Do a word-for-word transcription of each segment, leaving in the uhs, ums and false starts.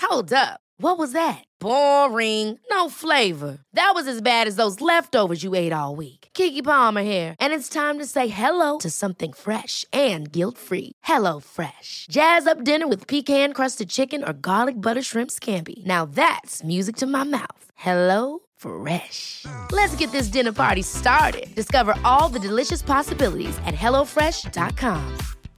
Hold up. What was that? Boring. No flavor. That was as bad as those leftovers you ate all week. Keke Palmer here, and it's time to say hello to something fresh and guilt-free. Hello Fresh. Jazz up dinner with pecan-crusted chicken or garlic butter shrimp scampi. Now that's music to my mouth. Hello Fresh. Let's get this dinner party started. Discover all the delicious possibilities at hello fresh dot com.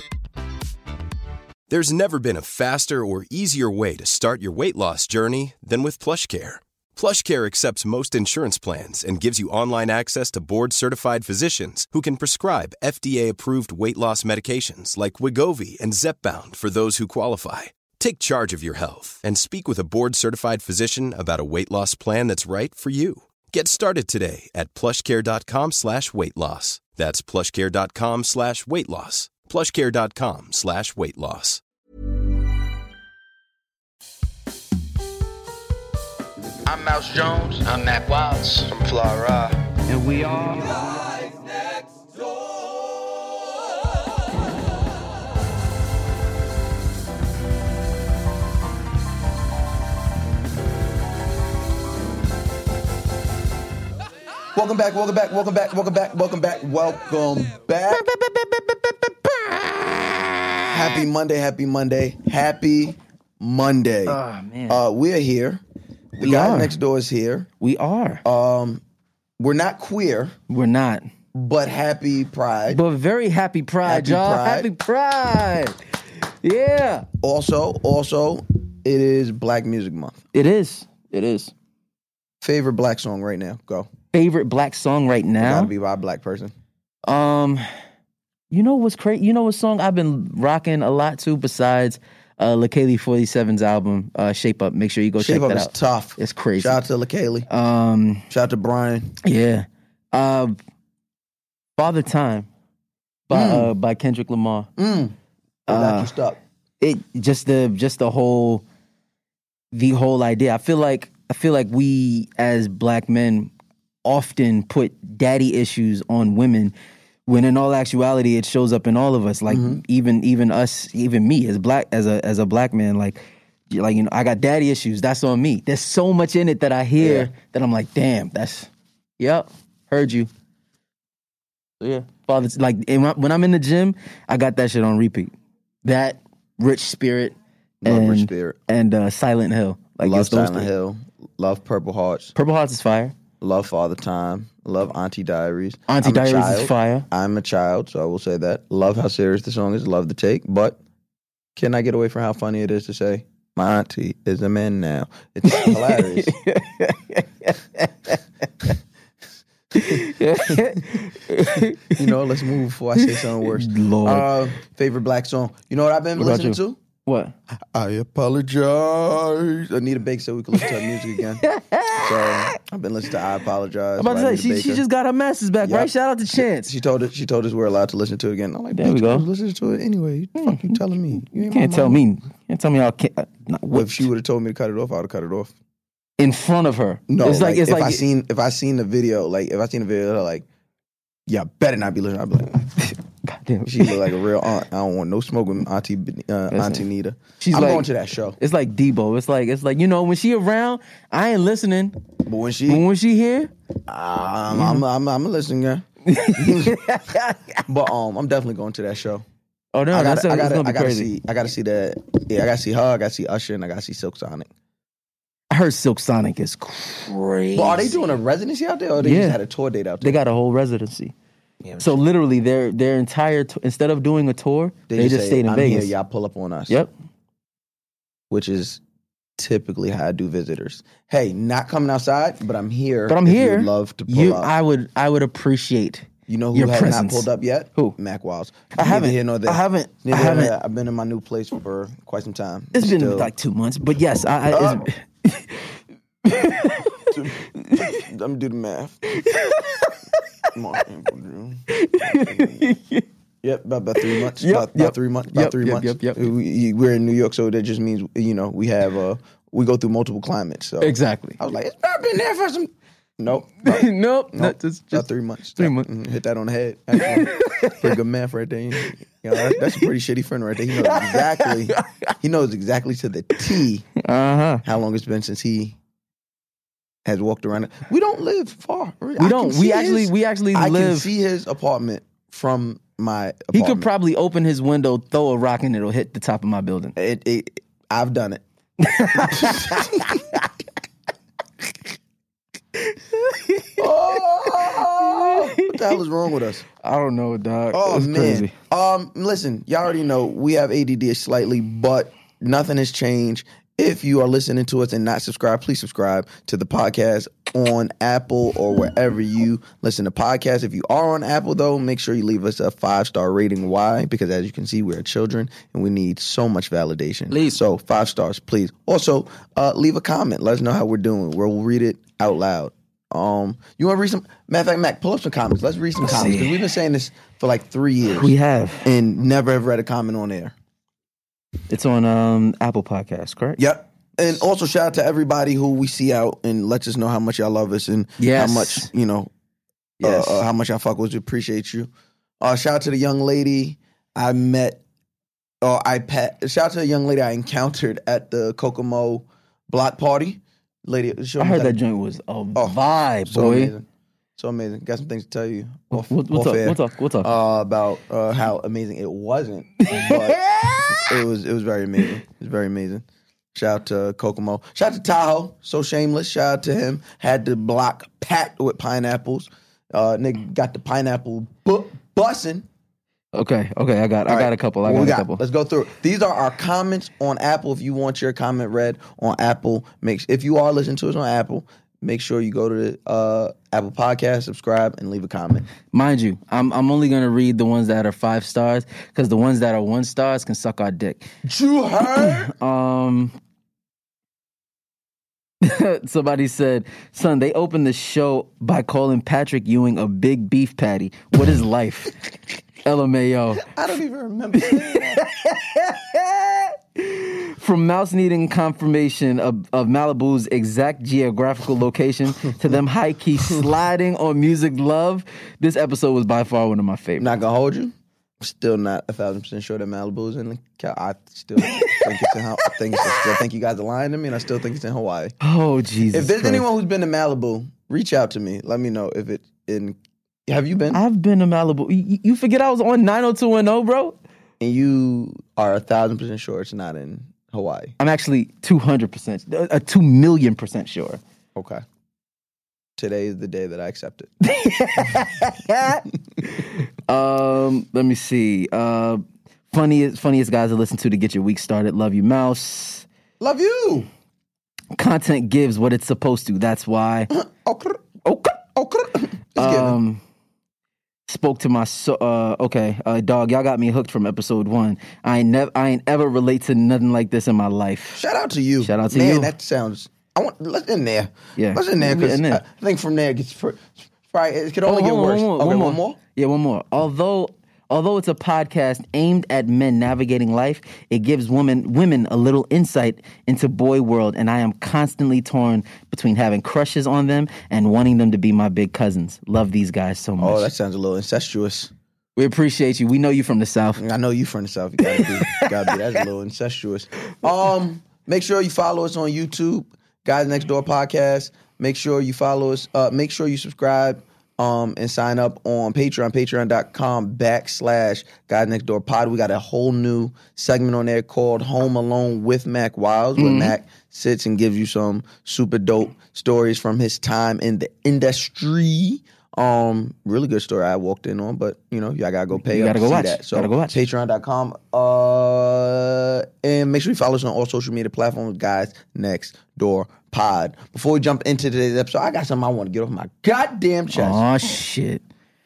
There's never been a faster or easier way to start your weight loss journey than with PlushCare. PlushCare accepts most insurance plans and gives you online access to board-certified physicians who can prescribe F D A-approved weight loss medications like Wegovy and Zepbound for those who qualify. Take charge of your health and speak with a board-certified physician about a weight loss plan that's right for you. Get started today at plushcare.com slash weight loss. That's plushcare.com slash weight loss. plushcare.com slash weight loss. I'm Mouse Jones. I'm Mac Wilds from Flora. And we are Live Next Door. Welcome back, welcome back, welcome back, welcome back, welcome back, welcome back. Happy Monday, happy Monday, happy Monday. Oh, man. Uh, we're here. The We guy are. next door is here. We are. Um, we're not queer, We're not. but happy Pride. But very happy Pride, Happy y'all. Pride. Happy Pride. Yeah. Also, also, it is Black Music Month. It is. It is. Favorite black song right now? Go. Favorite black song right now? Gotta be by a black person. Um, you know what's crazy? You know what song I've been rocking a lot to besides uh, LaKaylee forty-seven's album, uh, Shape Up. Make sure you go Shape check Up that is out. tough. It's crazy. Shout out to LaKaylee. Um, Shout out to Brian. yeah. Uh, Father Time by Mm. uh, by Kendrick Lamar. Mm. I got Uh, you stuck. It just the just the whole the whole idea. I feel like I feel like we as black men often put daddy issues on women when in all actuality it shows up in all of us. Like Mm-hmm. even even us, even me as black as a as a black man, like like you know, I got daddy issues. That's on me. There's so much in it that I hear Yeah. that I'm like, damn, that's yep, heard you. So yeah, father, like and when when I'm in the gym, I got that shit on repeat. That Rich Spirit Love and Rich Spirit. and uh, Silent Hill. Like Love it's those Silent three. Hill. Love Purple Hearts. Purple Hearts is fire. Love Father Time. Love Auntie Diaries. Auntie I'm a Diaries is child. fire. I'm a child, so I will say that. Love how serious the song is. Love the take. But can I get away from how funny it is to say, my auntie is a man now? It's hilarious. You know, let's move before I say something worse. Lord. Uh, favorite black song. You know what I've been What about listening you? to? What? I apologize. Anita Baker said we could listen to her music again. So I've been listening to I Apologize. I'm about to by say Anita she, she Baker. just got her masters back, Yep. right? Shout out to Chance. She told us. She told us we're allowed to listen to it again. I'm like, There bitch, we go. I was listening to it anyway. You fuck you telling me? You ain't my Can't tell mama. me. Can't tell me how. Can't, uh, not, Well, if she would have told me to cut it off, I would have cut it off. in front of her. No, it's like, like, it's if like I seen if I seen the video, like if I seen the video, like, yeah, better not be listening. I'd be like, goddamn. she look like a real aunt. I don't want no smoke with Auntie uh, Auntie Nita. She's I'm like- going to that show. It's like Debo. It's like it's like you know when she around, I ain't listening. But when But she, when she here, I'm, I'm, I'm, I'm a listening guy. But um, I'm definitely going to that show. oh no, I that's gotta, I it's gotta, gonna I be gotta crazy. see, I gotta see that. Yeah, I gotta see her. I gotta see Usher, and I gotta see Silk Sonic. I heard Silk Sonic is crazy. But are they doing a residency out there, or they Yeah. just had a tour date out They there? got a whole residency. So literally, their their entire t- instead of doing a tour, they, just say, stayed in I'm Vegas. Here, y'all pull up on us. Yep. Which is typically how I do visitors. Hey, not coming outside, but I'm here. But I'm if here. You'd love to pull You, up. I would I would appreciate. you know who your has presence. not pulled up yet? Who? Mac Wilds. I haven't. Neither here nor there. I haven't. I Neither haven't. here. I've been in my new place for quite some time. It's been Still- like two months, but yes, I. I Uh, it's- Let me do the math. Come on. Yep, about, about three months. Yep, about, about yep. three months. About Yep, three yep, months. yep, yep. We, we're in New York, so that just means you know we have uh we go through multiple climates. So exactly. I was like, it's not been there for some. Nope. nope. Nope. Not just, About just three months. three That- months. mhm, hit that on the head. Actually, pretty good math right there. You know, that- that's a pretty shitty friend right there. He knows exactly. He knows exactly to the T Uh-huh. How long it's been since he has walked around. We don't live far. We don't. We actually, his, we actually I live. I can see his apartment from my apartment. He could probably open his window, throw a rock, and it'll hit the top of my building. It, it, I've done it. Oh, what the hell is wrong with us? I don't know, dog. Oh, It's man. crazy. Um, listen, y'all already know we have A D D slightly, but nothing has changed. If you are listening to us and not subscribed, please subscribe to the podcast on Apple or wherever you listen to podcasts. If you are on Apple, though, make sure you leave us a five-star rating. Why? Because as you can see, we're children and we need so much validation. Please. So five stars, please. Also, uh, leave a comment. Let us know how we're doing. We'll read it out loud. Um, you want to read some? Matter of fact, Mac, pull up some comments. Let's read some Let's comments see. because we've been saying this for like three years. We have. And never have read a comment on air. It's on um, Apple Podcasts, correct? Yep. And also shout out to everybody who we see out and lets us know how much y'all love us and Yes. how much, you know, Yes. uh, uh, how much y'all fuck with us. We appreciate you. Uh, shout out to the young lady I met, or I pet, shout out to the young lady I encountered at the Kokomo block party. Lady, I heard that joint was a vibe, so boy. amazing. So amazing. Got some things to tell you. Off, We'll, we'll off talk. air, We'll talk. We'll talk. Uh, about uh, how amazing it wasn't. But it was it was very amazing. It was very amazing. Shout out to Kokomo. Shout out to Tahoe. So shameless. Shout out to him. Had the block packed with pineapples. Uh, nigga got the pineapple bu- bussing. Okay, okay, I got, I All got right. a couple. I What got we a got? couple. Let's go through it. These are our comments on Apple. If you want your comment read on Apple, make if you are listening to us on Apple, make sure you go to the uh, Apple Podcast, subscribe, and leave a comment. Mind you, I'm I'm only gonna read the ones that are five stars because the ones that are one stars can suck our dick. You heard? Um, somebody said, "Son, they opened the show by calling Patrick Ewing a big beef patty. What is life?" L M A O. I don't even remember saying that. From Mouse needing confirmation of, of Malibu's exact geographical location to them high key sliding on music love, this episode was by far one of my favorites. Not gonna hold you. Still not a thousand percent sure that Malibu is in the Cal- I still think it's in. I think it's, I still think you guys are lying to me, and I still think it's in Hawaii. Oh Jesus! If there's Christ. anyone who's been to Malibu, reach out to me. Let me know if it's in. Have you been? I've been to Malibu. You, you forget I was on nine oh two one oh, bro? And you are a thousand percent sure it's not in Hawaii. I'm actually two hundred percent, a two million percent sure. Okay. Today is the day that I accept it. um, let me see. Uh, funniest, funniest guys to listen to to get your week started. Love you, Mouse. Love you. Content gives what it's supposed to. That's why. Okay. Okay. Okay. Um, spoke to my so. Uh, okay, uh, dog. Y'all got me hooked from episode one. I ain't never. I ain't ever relate to nothing like this in my life. Shout out to you. Shout out to Man, you. Man, that sounds. I want. Let's in there. Yeah. Let's in there because In there. I think from there it gets. Fr- Right, it could only Oh, get hold on, worse. One more, okay, one more. one more. Yeah, one more. Although, although it's a podcast aimed at men navigating life, it gives women women a little insight into boy world, and I am constantly torn between having crushes on them and wanting them to be my big cousins. Love these guys so much. Oh, that sounds a little incestuous. We appreciate you. We know you from the South. I know you from the South. You gotta be. You gotta be. That's a little incestuous. Um, make sure you follow us on YouTube, Guys Next Door Podcast. Make sure you follow us. Uh, make sure you subscribe um, and sign up on Patreon, patreon.com backslash Guys Next Door Pod. We got a whole new segment on there called Home Alone with Mac Wiles, where mm-hmm. Mac sits and gives you some super dope stories from his time in the industry. Um, really good story I walked in on, but you know, y'all gotta go pay you up gotta to go see watch. that. So gotta go watch. Patreon dot com. Uh, and make sure you follow us on all social media platforms, Guys Next Door Pod. Before we jump into today's episode, I got something I want to get off my goddamn chest. Oh shit.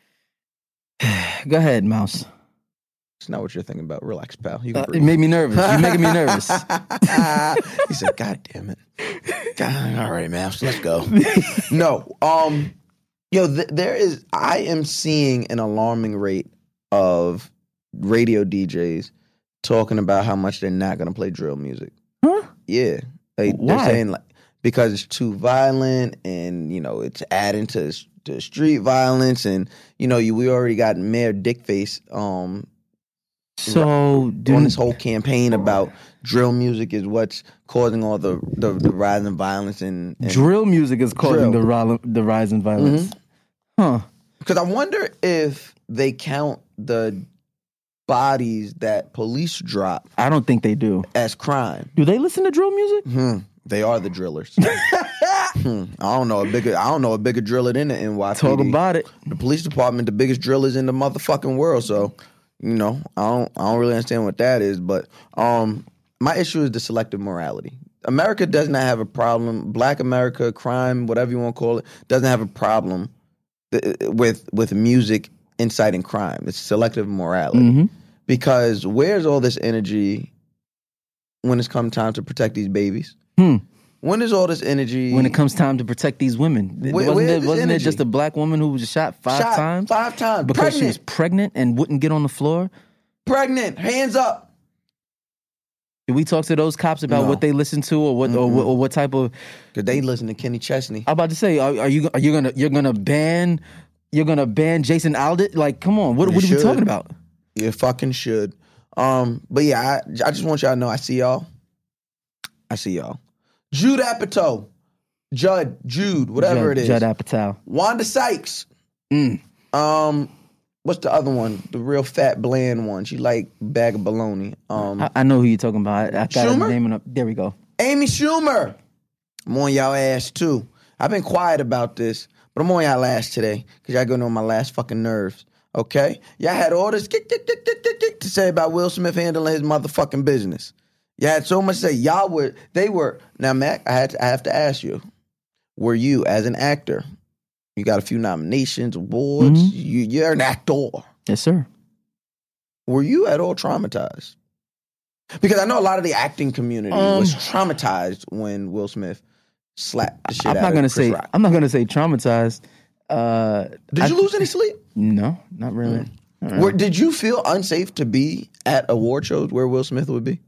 Go ahead, Mouse. It's not what you're thinking about. Relax, pal. You can Uh, breathe. it made me nervous. You're making me nervous. He said, God damn it. God, all right, man. Let's go. No. Um, yo, th- there is, I am seeing an alarming rate of radio D Js talking about how much they're not going to play drill music. Huh? Yeah. They, Why? They're saying, like, because it's too violent and, you know, it's adding to, to street violence. And, you know, you, we already got Mayor Dickface, um, So, do on this whole campaign about drill music is what's causing all the the, the rise in violence and, and drill music is causing drill. the ri- the rise in violence. Mm-hmm. Huh? Because I wonder if they count the bodies that police drop I don't think they do. as crime. Do they listen to drill music? Hmm. They are the drillers. hmm. I don't know a bigger. I don't know a bigger driller than the N Y P D. Talk about it. The police department, the biggest drillers in the motherfucking world. So, you know, I don't. I don't really understand what that is. But um, my issue is the selective morality. America does not have a problem. Black America, crime, whatever you want to call it, doesn't have a problem with with music inciting crime. It's selective morality. Mm-hmm. Because where's all this energy when it's come time to protect these babies? Hmm. When is all this energy? When it comes time to protect these women, Where- wasn't, where's it, this wasn't it energy? just a black woman who was shot five Shot times? Five times. Because pregnant. she was pregnant and wouldn't get on the floor? pregnant. Hands up. Did we talk to those cops about No. what they listen to or what or, what- or what type of? Cause they listen to Kenny Chesney. I'm about to say, are, are you are you gonna you're gonna ban you're gonna ban Jason Aldean? Like, come on, what, You what are we should. talking about? You fucking should. Um, but yeah, I, I just want y'all to know I see y'all. I see y'all. Jude Apatow, Judd, Jude, whatever Judd, it is. Judd Apatow. Wanda Sykes. Mm. Um, what's the other one? The real fat, bland one. She like bag of bologna. Um, I, I know who you're talking about. I, I got Schumer? her name up. There we go. Amy Schumer. I'm on y'all ass too. I've been quiet about this, but I'm on y'all ass today because y'all going on my last fucking nerves. Okay? Y'all had all this kick, kick, kick, kick, kick, kick to say about Will Smith handling his motherfucking business. Y'all had so much to say. Y'all were, they were. Now, Mac, I had to, I have to ask you, were you, as an actor, you got a few nominations, awards, Mm-hmm. you, you're an actor. Yes, sir. Were you at all traumatized? Because I know a lot of the acting community Um, was traumatized when Will Smith slapped the shit I'm out not of gonna Chris say Rock. I'm not gonna say traumatized. Uh, Did I- you lose any sleep? No, not really. Uh-uh. Where, did you feel unsafe to be at award shows where Will Smith would be?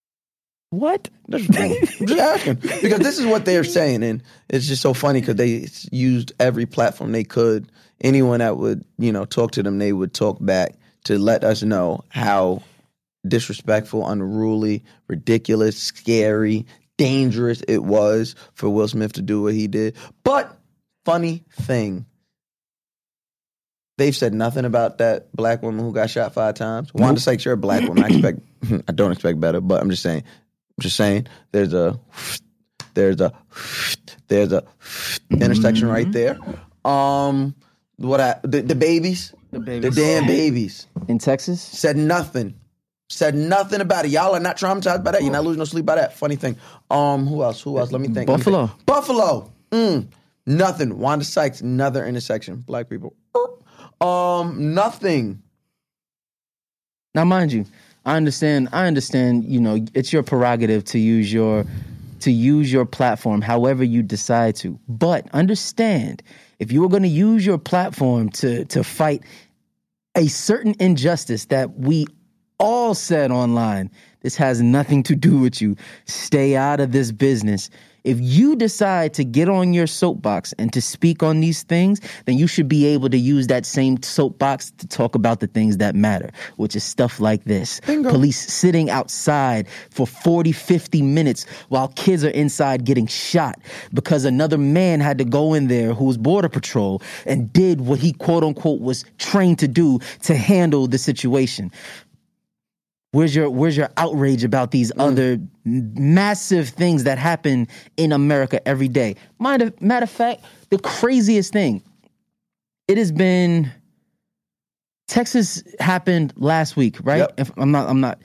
What? That's I'm just asking because this is what they're saying, and it's just so funny because they used every platform they could. Anyone that would, you know, talk to them, they would talk back to let us know how disrespectful, unruly, ridiculous, scary, dangerous it was for Will Smith to do what he did. But funny thing, they've said nothing about that black woman who got shot five times. Wanda Sykes, you're a black woman. I expect, I don't expect better, but I'm just saying. I'm just saying. There's a, there's a, there's a intersection right there. Um, what I the, the babies, The babies. the damn babies In Texas? said nothing. Said nothing about it. Y'all are not traumatized by that. You're not losing no sleep by that. Funny thing. Um, who else? Who else? Let me think. Let me Buffalo. think. Buffalo. Mm, nothing. Wanda Sykes. Another intersection. Black people. Um, nothing. Now, mind you, I understand. I understand. You know, it's your prerogative to use your to use your platform however you decide to. But understand, if you are going to use your platform to to fight a certain injustice that we all said online, this has nothing to do with you. Stay out of this business. If you decide to get on your soapbox and to speak on these things, then you should be able to use that same soapbox to talk about the things that matter, which is stuff like this. Bingo. Police sitting outside for forty, fifty minutes while kids are inside getting shot because another man had to go in there who was border patrol and did what he quote unquote was trained to do to handle the situation. Where's your Where's your outrage about these Mm. other m- massive things that happen in America every day? Matter, matter of fact, the craziest thing, it has been Texas happened last week, right? Yep. If I'm not, I'm not.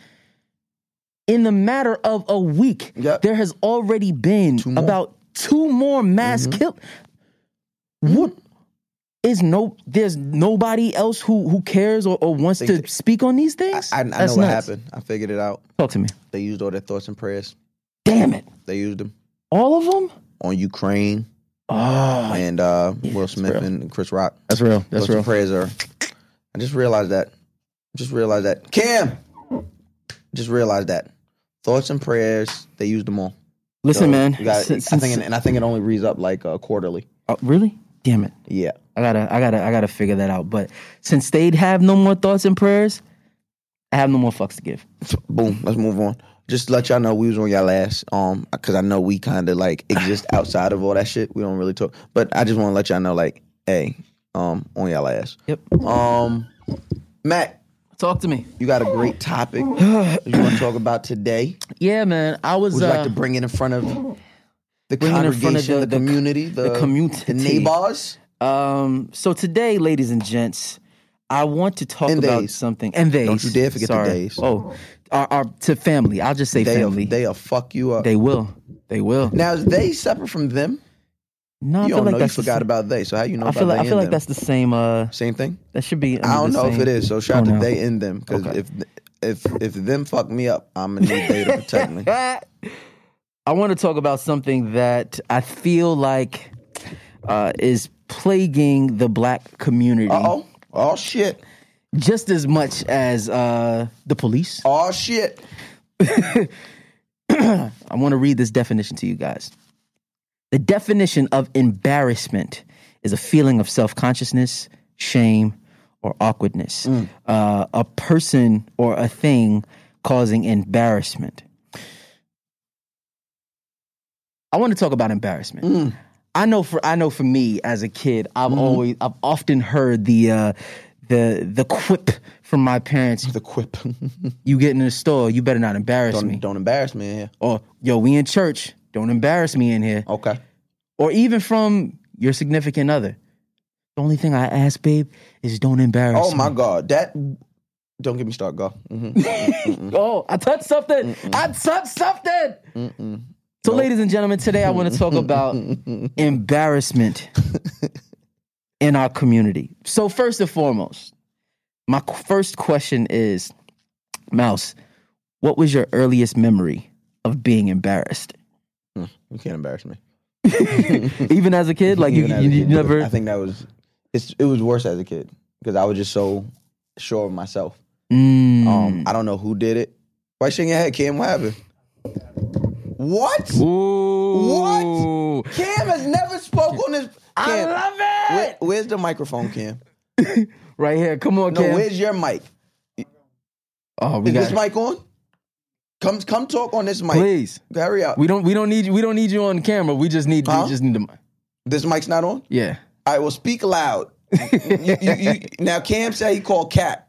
In the matter of a week, Yep. there has already been Two more. about two more mass Mhm. kill. What is no? There's nobody else who who cares or, or wants Think to that- speak on these things. I, I, I know That's what nuts. happened. I figured it out. Talk to me. They used all their thoughts and prayers. Damn it! They used them All of them? on Ukraine Oh, and uh, Will Smith real. and Chris Rock. that's real. That's Thoughts real. and prayers are. I just realized that. Just realized that. Cam. Just realized that. Thoughts and prayers. They used them all. Listen, So, man. you got, since- I think, since- and I think it only reads up like uh, quarterly. oh, really? Damn it! Yeah. I gotta, I gotta, I gotta figure that out. But since they'd have no more thoughts and prayers, I have no more fucks to give. Boom. Let's move on. Just to let y'all know we was on y'all ass, um, because I know we kind of like exist outside of all that shit. We don't really talk, but I just want to let y'all know, like, hey, um, on y'all ass. Yep. Um, Matt, talk to me. You got a great topic you want to talk about today. Yeah, man. I was. Would you uh, like to bring it in front of the bring it in front of congregation, the- the, the- community, the, the community. the neighbors? Um. So today, ladies and gents, I want to talk And about days. something. And they. Don't you dare forget the Sorry. days. Oh, our, our to family. I'll just say They'll, family. they'll fuck you up. They will. They will. Now, is they separate from them? No, I You feel don't like know. You that's the forgot same- about they. So how you know I about feel like they I feel and like them? that's the same. Uh, Same thing? that should be. I don't under the know if same it is. So shout out to pronoun. they and them. Because Okay. if if if them fuck me up, I'm gonna need they to protect me. I want to talk about something that I feel like uh, is plaguing the black community Uh oh. Oh shit. just as much as uh, the police. Oh shit. I want to read this definition to you guys. The definition of embarrassment is a feeling of self-consciousness, shame, or awkwardness. Uh, a person or a thing causing embarrassment. I want to talk about embarrassment. I know for I know for me as a kid, I've always I've often heard the uh, the the quip from my parents. The quip. You get in the store, you better not embarrass me. don't, don't embarrass me in here. Or, yo, we in church. Don't embarrass me in here. Okay. Or even from your significant other. The only thing I ask, babe, is don't embarrass Oh me. my God. That don't get me started, go. Mm-hmm. Oh, I touched something. I touched something. Mm-mm. So, Nope. ladies and gentlemen, today I want to talk about embarrassment in our community. So, first and foremost, my qu- first question is, Mouse, what was your earliest memory of being embarrassed? You can't embarrass me. Even as a kid? Like, you, Even as you, a you kid, never... I think that was it's it was worse as a kid because I was just so sure of myself. Mm. Um, I don't know who did it. Why you shaking your head, Cam? What happened? What? Ooh. What? Cam has never spoke on this. I Cam, love it. where- where's the microphone, Cam? Right here. Come on, No, Cam. where's your mic? Oh, we Is got this mic on? Come, come talk on this mic. Please. Hurry up. We don't we don't need you we don't need you on camera. We just need Huh? we just need the mic. This mic's not on. Yeah. All right, well, speak loud. you, you, you, now, Cam said he called Cat.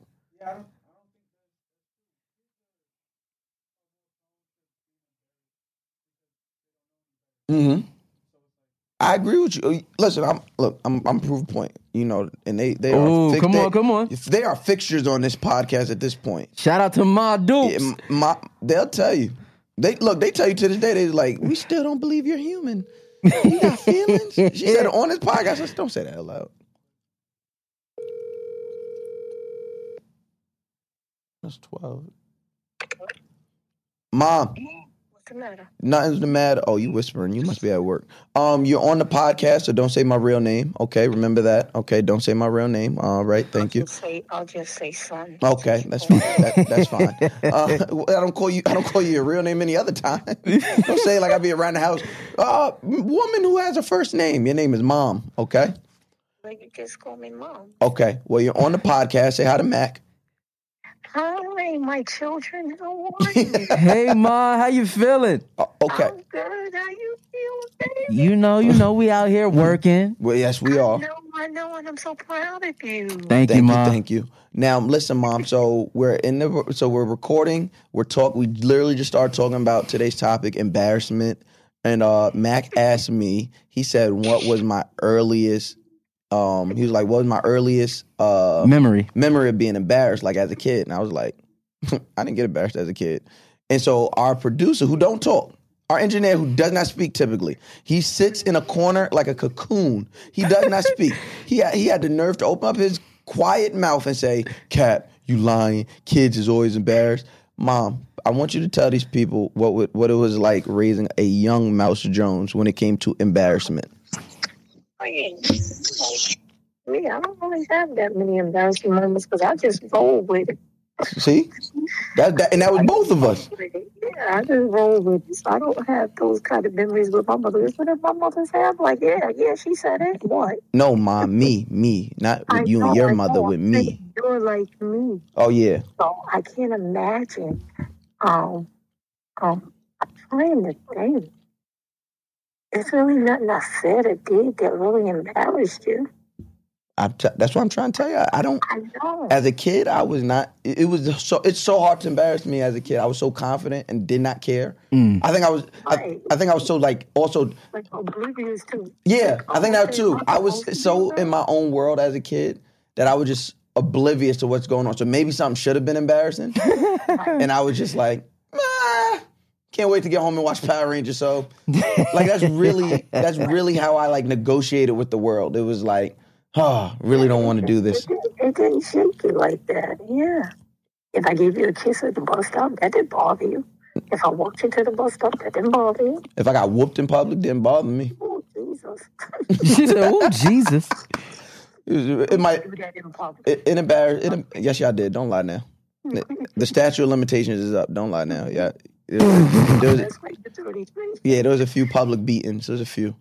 Mm-hmm. I agree with you. Listen, I'm look, I'm I'm proof point. You know, and they they Ooh, are. fi- come they- on, come on. If they are fixtures on this podcast at this point, Shout out to Ma Dukes. Yeah, my, they'll tell you. They look. They tell you to this day. They're like, we still don't believe you're human. You got feelings. She said it on this podcast. Let's don't say that out loud. That's twelve. Mom. What's the matter? Nothing's the matter. Oh, you whispering. You must be at work. Um, you're on the podcast, so don't say my real name. Okay, remember that. Okay, don't say my real name. All right, thank you. I'll just say, I'll just say son. Okay, that's fine. That, that's fine. Uh, I don't call you. I don't call you your real name any other time. Don't say it like I be around the house. Uh, woman who has a first name. Your name is Mom. Okay. Well, you just call me mom. Okay. Well, you're on the podcast. Say hi to Mac. Hi, my children. How are you? Hey Ma, how you feeling? Uh, okay. I'm good. How you feel, baby? You know, you know, we out here working. Well, yes, we are. I know, I know, and I'm so proud of you. Thank, Thank you, you, Ma. thank you. Now, listen, Mom. So we're in the. So we're recording. We're talk. We literally just started talking about today's topic, embarrassment. And uh, Mac asked me. He said, "What was my earliest?" Um, he was like, "What was my earliest uh, Memory. memory of being embarrassed, like as a kid?" And I was like, "I didn't get embarrassed as a kid." And so our producer, who don't talk, our engineer, who does not speak typically, he sits in a corner like a cocoon. He does not speak. He had, he had the nerve to open up his quiet mouth and say, "Cat, you lying. Kids is always embarrassed." Mom, I want you to tell these people what would, what it was like raising a young Mouse Jones when it came to embarrassment. Oh, yeah. Me, I don't always have that many embarrassing moments because I just roll with it. See? That, that and that was both of us. Yeah, I just roll with this. I don't have those kind of memories with my mother. What if my mother said, I'm like, yeah, yeah, she said it. What? No, mom, me, me. Not with I you know, and your I mother, know. with I'm me. saying you're like me. Oh, yeah. So I can't imagine. Um, um, I'm trying to think. It's really nothing I said or did that really embarrassed you. I t- that's what I'm trying to tell you. I, I don't. I know. As a kid, I was not. It, it was so. It's so hard to embarrass me as a kid. I was so confident and did not care. Mm. I think I was. I, Right. I think I was so like also. Like oblivious too. Yeah, Like, I think that too. I'm I was supposed to so do that? in my own world as a kid that I was just oblivious to what's going on. So maybe something should have been embarrassing, and I was just like, ah, can't wait to get home and watch Power Rangers. So, like, that's really that's really how I like negotiated with the world. It was like, oh, really don't want to do this. It, didn't- it didn't shake you like that. Yeah. If I gave you a kiss at the bus stop, that didn't bother you. If I walked you to the bus stop, that didn't bother you. If I got whooped in public, didn't bother me. Oh, Jesus. She said, "Oh Jesus." It, was- it might. Do that in public. It, it embarrassed. It, em- yes, y'all did. Don't lie now. The, the statute of limitations is up. Don't lie now. Yeah. There was, there was- That's like the thirty-three. yeah, there was a few public beatings. There's a few.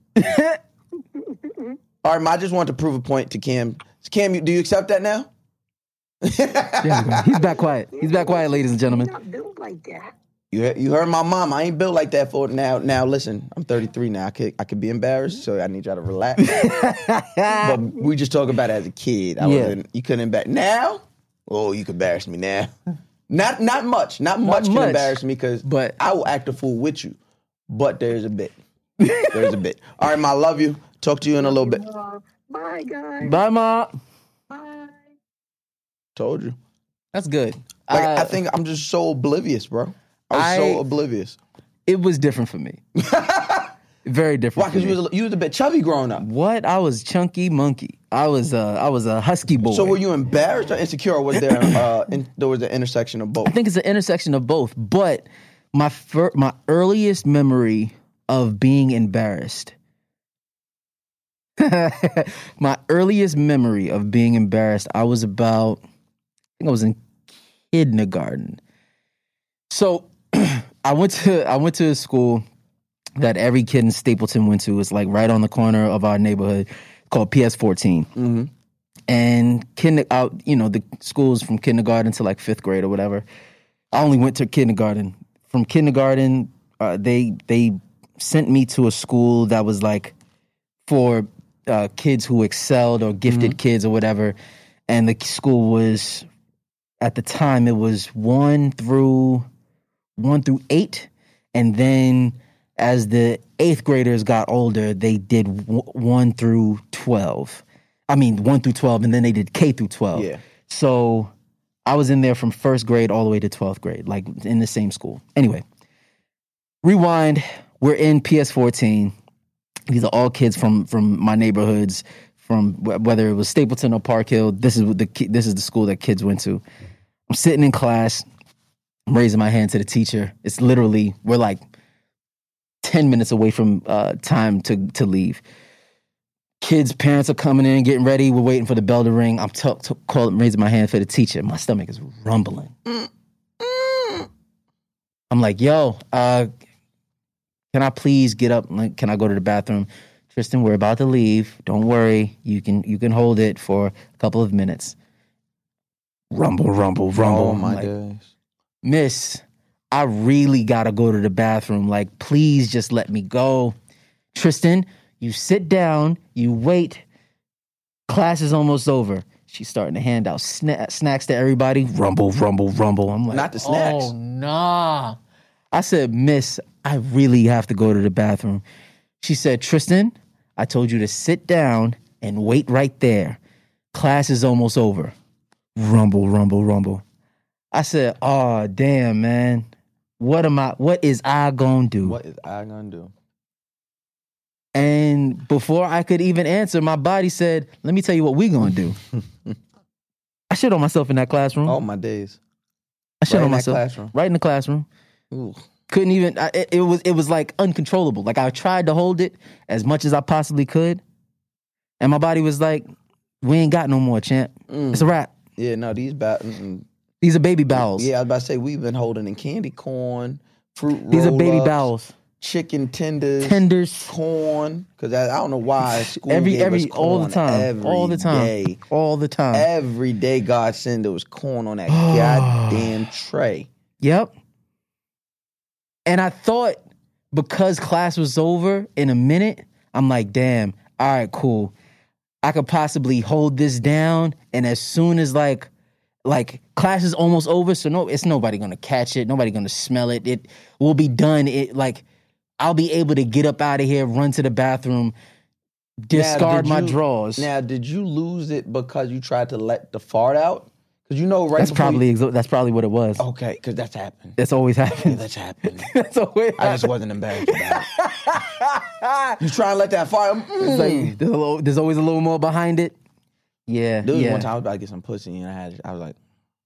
All right, Ma, I just wanted to prove a point to Cam. Cam, you, do you accept that now? There we go. He's back quiet. He's back quiet, ladies and gentlemen. You're not built like that. You he- you heard my mom. I ain't built like that for now. Now listen, I'm thirty-three now. I could I could be embarrassed, so I need y'all to relax. But we just talk about it as a kid. I Yeah. wasn't. You couldn't embarrass now. Oh, you can embarrass me now. Not not much. Not much can much, embarrass me because but- I will act a fool with you. But there's a bit. There's a bit. All right, Ma, I love you. Talk to you in a little bit. Uh, bye, guys. Bye, Ma. Bye. Told you. That's good. Like Uh, I think I'm just so oblivious, bro. I was I- so oblivious. it was different for me. Very different. Why? for Because me. you was a- you was a bit chubby growing up. What? I was chunky monkey. I was uh, I was a husky boy. So were you embarrassed or insecure, or was there uh, in, there was an intersection of both? I think it's an intersection of both. But my fir- my earliest memory of being embarrassed. My earliest memory of being embarrassed, I was about, I think I was in kindergarten. So I went to I went to a school that every kid in Stapleton went to. It's like right on the corner of our neighborhood, called P S fourteen. Mm-hmm. And kinder, uh, you know, the schools from kindergarten to like fifth grade or whatever. I only went to kindergarten. From kindergarten, uh, they they sent me to a school that was like for uh, kids who excelled or gifted kids or whatever. And the school was, at the time, it was one through one through eight, and then as the eighth graders got older, they did w- one through twelve. I mean, one through twelve, and then they did K through twelve. Yeah. So I was in there from first grade all the way to twelfth grade, like in the same school. Anyway, rewind. We're in P S fourteen. These are all kids from from my neighborhoods, from wh- whether it was Stapleton or Park Hill. This is what the ki- this is the school that kids went to. I'm sitting in class. I'm raising my hand to the teacher. It's literally, we're like ten minutes away from uh, time to to leave. Kids' parents are coming in, getting ready. We're waiting for the bell to ring. I'm t- t- calling, raising my hand for the teacher. My stomach is rumbling. I'm like, yo, uh, can I please get up? Like, can I go to the bathroom? Tristan, we're about to leave. Don't worry. You can you can hold it for a couple of minutes. Rumble, rumble, rumble. Oh I'm my like, days. Miss, I really gotta go to the bathroom. Like, please just let me go. Tristan, you sit down, you wait. Class is almost over. She's starting to hand out sna- snacks to everybody. Rumble, rumble, rumble. I'm like, Not the snacks. oh, nah. I said, Miss, I really have to go to the bathroom. She said, Tristan, I told you to sit down and wait right there. Class is almost over. Rumble, rumble, rumble. I said, oh, damn, man. What am I, what is I gonna do? What is I gonna do? And before I could even answer, my body said, let me tell you what we gonna do. I shit on myself in that classroom. Oh my days. I shit right on in that myself. classroom. Right in the classroom. Ooh. Couldn't even, I, it, it was it was like uncontrollable. Like I tried to hold it as much as I possibly could. And my body was like, we ain't got no more, champ. Mm. It's a wrap. Yeah, no, these bad. Mm-mm. These are baby bowels. Yeah, I was about to say, we've been holding in candy corn, fruit These are baby roll-ups, bowels. chicken tenders, Tenders. corn. Because I, I don't know why school Every, gave every, us corn all the time. every All the time. day. All the time. Every day God sent there was corn on that goddamn tray. Yep. And I thought because class was over in a minute, I'm like, damn, all right, cool. I could possibly hold this down. And as soon as like, like class is almost over, so no, it's nobody gonna catch it. Nobody gonna smell it. It will be done. It like, I'll be able to get up out of here, run to the bathroom, discard Now, my did you- drawers. Now, did you lose it because you tried to let the fart out? Because you know right that's before probably you- exa- that's probably what it was. Okay, because that's happened. That's always happened. That's happened. That's always I just happened. wasn't embarrassed about it. You try and let that fire. Mm. It's like, there's, a little, there's always a little more behind it. Yeah, There was yeah. one time I was about to get some pussy and I had, I was like,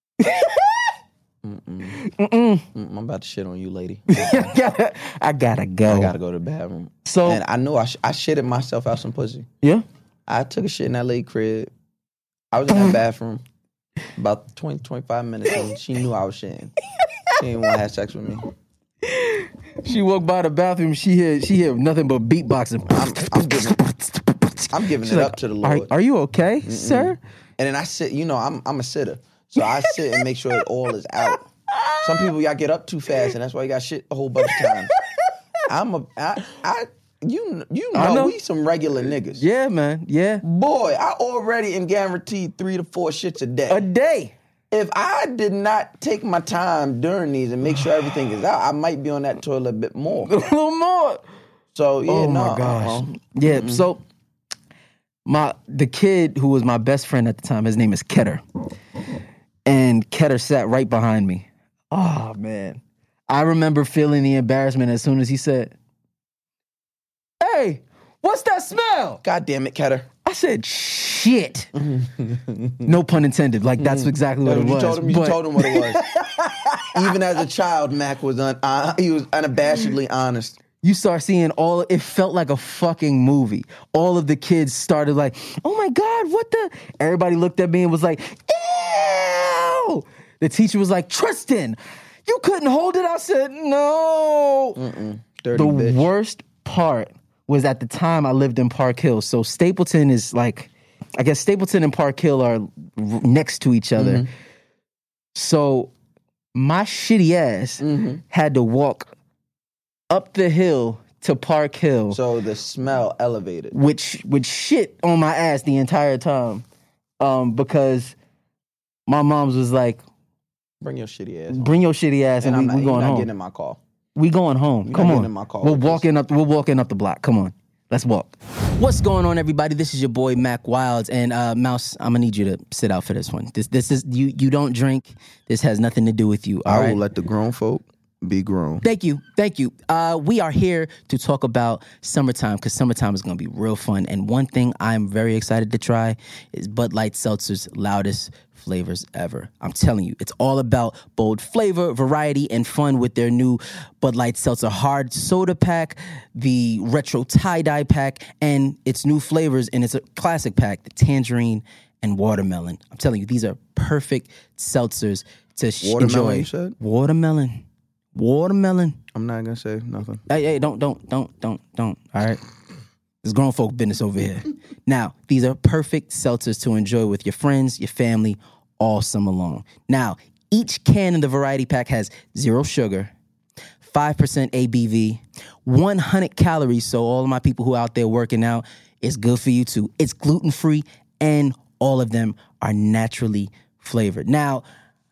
Mm-mm. Mm-mm. Mm, I'm about to shit on you, lady. I gotta, I gotta go. I gotta go to the bathroom. So- and I knew I, sh- I shitted myself out some pussy. Yeah. I took a shit in that lady crib. I was in that bathroom about twenty, twenty-five minutes and she knew I was shitting. She didn't want to have sex with me. She walked by the bathroom. She hear, she hear nothing but beatboxing. I'm, I'm giving, I'm giving She's it like, up to the Are, Lord. are you okay, sir? And then I sit, you know, I'm I'm a sitter. So I sit and make sure it all is out. Some people, y'all get up too fast, and that's why you got shit a whole bunch of times. I'm a, I, I, you, you know, I know. we some regular niggas. Yeah, man. Yeah. Boy, I already am guaranteed tee to four shits a day. A day. If I did not take my time during these and make sure everything is out, I might be on that toilet a bit more. A little more. So yeah, Oh no, my gosh. uh-uh. Yeah. So my the kid who was my best friend at the time, his name is Ketter, and Ketter sat right behind me. Oh man, I remember feeling the embarrassment as soon as he said, "Hey, what's that smell?" God damn it, Ketter. I said, "Shit." No pun intended. Like that's exactly what That's it what was. you told him. You But- told him what it was. Even as a child, Mac was un, uh, he was unabashedly honest. You start seeing all, it felt like a fucking movie. All of the kids started like, oh my God, what the? Everybody looked at me and was like, ew. The teacher was like, Tristan, you couldn't hold it. I said, no. Mm-mm. Dirty The bitch. worst part was at the time I lived in Park Hill. So Stapleton is like, I guess Stapleton and Park Hill are r- next to each other. Mm-hmm. So my shitty ass Mm-hmm. had to walk up the hill to Park Hill So the smell elevated. with, with shit on my ass the entire time. Um, because my mom's was like, Bring your shitty ass. home. bring your shitty ass and, And I'm we, not, we you're going not home. getting in my car. We going home. You're Come not on. getting in my car We're with this. walking up. We're walking up the block. Come on. Let's walk. What's going on, everybody? This is your boy Mac Wilds, and uh, Mouse. I'm gonna need you to sit out for this one. This, this is you. You don't drink. This has nothing to do with you. All I right. will let the grown folk be grown. Thank you. Thank you. Uh, we are here to talk about summertime because summertime is going to be real fun. And one thing I'm very excited to try is Bud Light Seltzer's loudest flavors ever. I'm telling you, it's all about bold flavor, variety, and fun with their new Bud Light Seltzer Hard Soda Pack, the Retro Tie-Dye Pack, and its new flavors in its classic pack, the Tangerine and Watermelon. I'm telling you, these are perfect seltzers to sh- Watermelon, enjoy. you said? Watermelon. Watermelon. I'm not gonna say nothing. Hey, hey, don't, don't, don't, don't, don't. All right. There's grown folk business over here. Now, these are perfect seltzers to enjoy with your friends, your family, all summer long. Now, each can in the variety pack has zero sugar, five percent A B V, one hundred calories. So all of my people who are out there working out, it's good for you too. It's gluten-free, and all of them are naturally flavored. Now,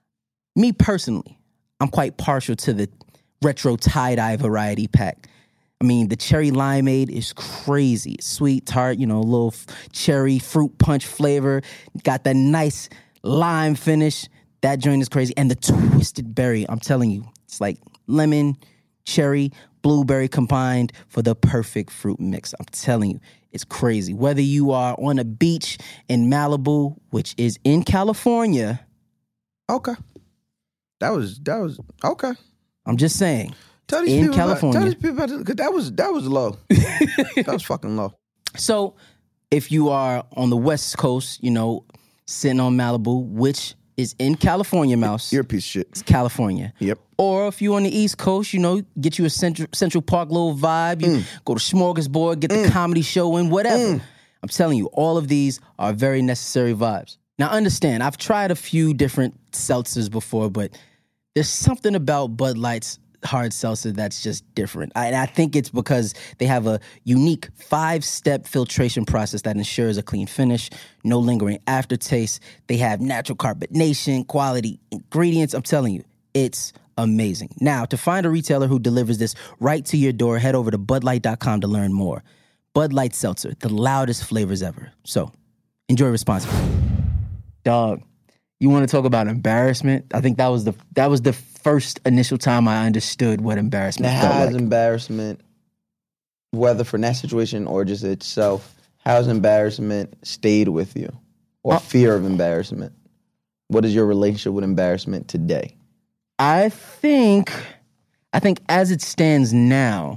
me personally, I'm quite partial to the retro tie-dye variety pack. I mean, the cherry limeade is crazy. It's sweet, tart, you know, a little f- cherry fruit punch flavor. Got that nice lime finish. That joint is crazy. And the twisted berry, I'm telling you, it's like lemon, cherry, blueberry combined for the perfect fruit mix. I'm telling you, it's crazy. Whether you are on a beach in Malibu, which is in California, Okay. That was that was okay. I'm just saying, Tell these in people California. About, tell these people about this, 'cause that was that was low. That was fucking low. So if you are on the West Coast, you know, sitting on Malibu, which is in California, Mouse. You're a piece of shit. It's California. Yep. Or if you're on the East Coast, you know, get you a Central, Central Park little vibe. You Mm. go to Smorgasbord, get the comedy show in, whatever. Mm. I'm telling you, all of these are very necessary vibes. Now, understand, I've tried a few different seltzers before, but there's something about Bud Light's hard seltzer that's just different. I, and I think it's because they have a unique five-step filtration process that ensures a clean finish, no lingering aftertaste. They have natural carbonation, quality ingredients. I'm telling you, it's amazing. Now, to find a retailer who delivers this right to your door, head over to bud light dot com to learn more. Bud Light Seltzer, the loudest flavors ever. So, enjoy responsibly. Dog, you want to talk about embarrassment? I think that was the that was the first initial time I understood what embarrassment Now, felt how has like. embarrassment, whether from that situation or just itself, how has embarrassment stayed with you? Or Uh, fear of embarrassment? What is your relationship with embarrassment today? I think, I think as it stands now,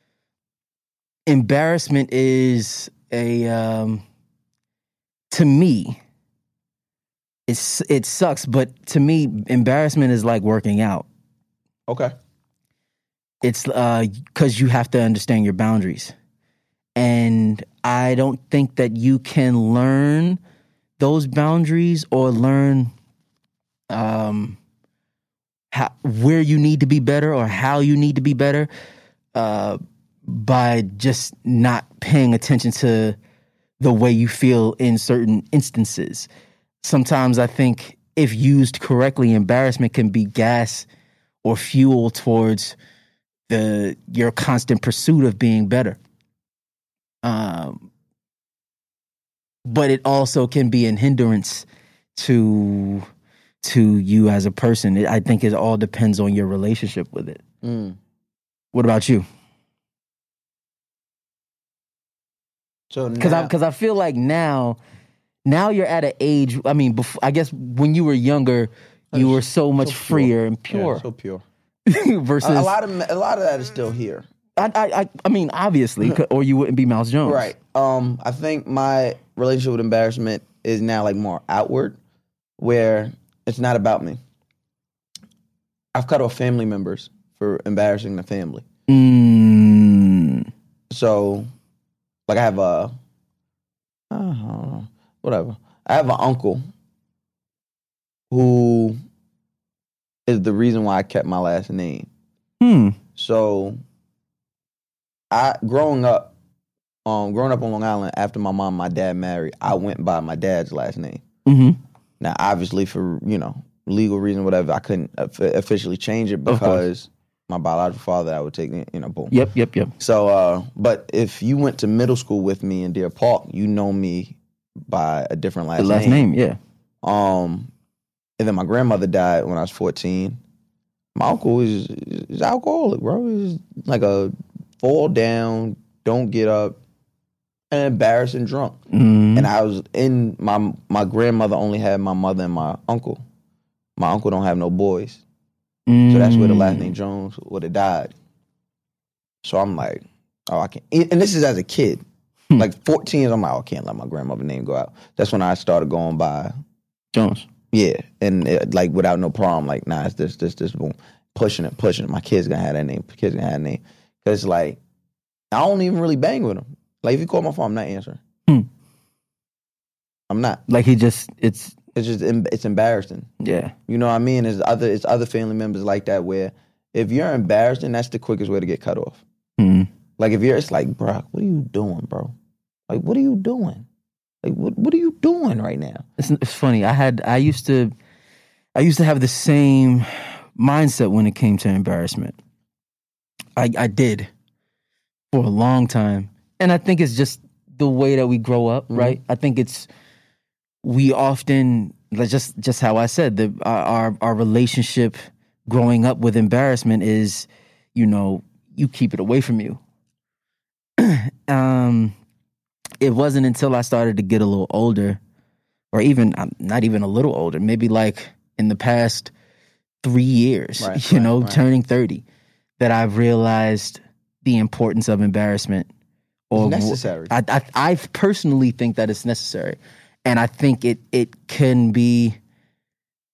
embarrassment is a, um, to me, it's it sucks, but to me, embarrassment is like working out. Okay. It's uh because you have to understand your boundaries. And I don't think that you can learn those boundaries or learn um how, where you need to be better or how you need to be better uh, by just not paying attention to the way you feel in certain instances. Sometimes I think if used correctly, embarrassment can be gas or fuel towards the your constant pursuit of being better. Um, but it also can be an hindrance to to you as a person. It, I think it all depends on your relationship with it. Mm. What about you? So Because I now, because I feel like now, now you're at an age. I mean, before, I guess when you were younger, you were so much so pure. freer and yeah, pure. so pure. versus A, a lot of a lot of that is still here. I, I I I mean, obviously, or you wouldn't be Mouse Jones, Right. Um, I think my relationship with embarrassment is now like more outward, where it's not about me. I've cut off family members for embarrassing the family. Mm. So, like, I have a, uh, whatever. I have an uncle who is the reason why I kept my last name. Hmm. So, I growing up, um, growing up on Long Island, after my mom and my dad married, I went by my dad's last name. Mm-hmm. Now, obviously, for you know legal reason, whatever, I couldn't of- officially change it because my biological father, I would take, you know, boom. Yep. Yep. Yep. So, uh, but if you went to middle school with me in Deer Park, you know me by a different last The last name. name, yeah. Um, and then my grandmother died when I was fourteen. My uncle is is alcoholic, bro. He's like a fall down, don't get up, and embarrassing drunk. Mm. And I was in my my grandmother only had my mother and my uncle. My uncle don't have no boys, so that's where the last name Jones would have died. So I'm like, oh, I can't. And this is as a kid, Hmm. like fourteen. I'm like, oh, I can't let my grandmother's name go out. That's when I started going by, Jones. yeah, and it, like without no problem, like, nah, it's this, this, this, boom, pushing it, pushing it. My kid's gonna have that name. Kid's gonna have that name, because like I don't even really bang with him. Like if you call my phone, I'm not answering. Hmm. I'm not. Like he just, it's, It's just em- it's embarrassing. yeah. You know what I mean? It's other it's other family members like that where if you're embarrassed, then that's the quickest way to get cut off. Mm. Like if you're, it's like, bro, what are you doing, bro? Like, what are you doing? Like, what what are you doing right now? It's, it's funny. I had, I used to, I used to have the same mindset when it came to embarrassment. I, I did for a long time. And I think it's just the way that we grow up, Mhm. right? I think it's, we often, like just, just how I said, the, our, our, our relationship growing up with embarrassment is, you know, you keep it away from you. um, it wasn't until I started to get a little older, or even um, not even a little older, maybe like in the past three years, Right, you right, know, right. turning thirty, that I've realized the importance of embarrassment. Or It's necessary. I, I, I personally think that it's necessary, and I think it it can be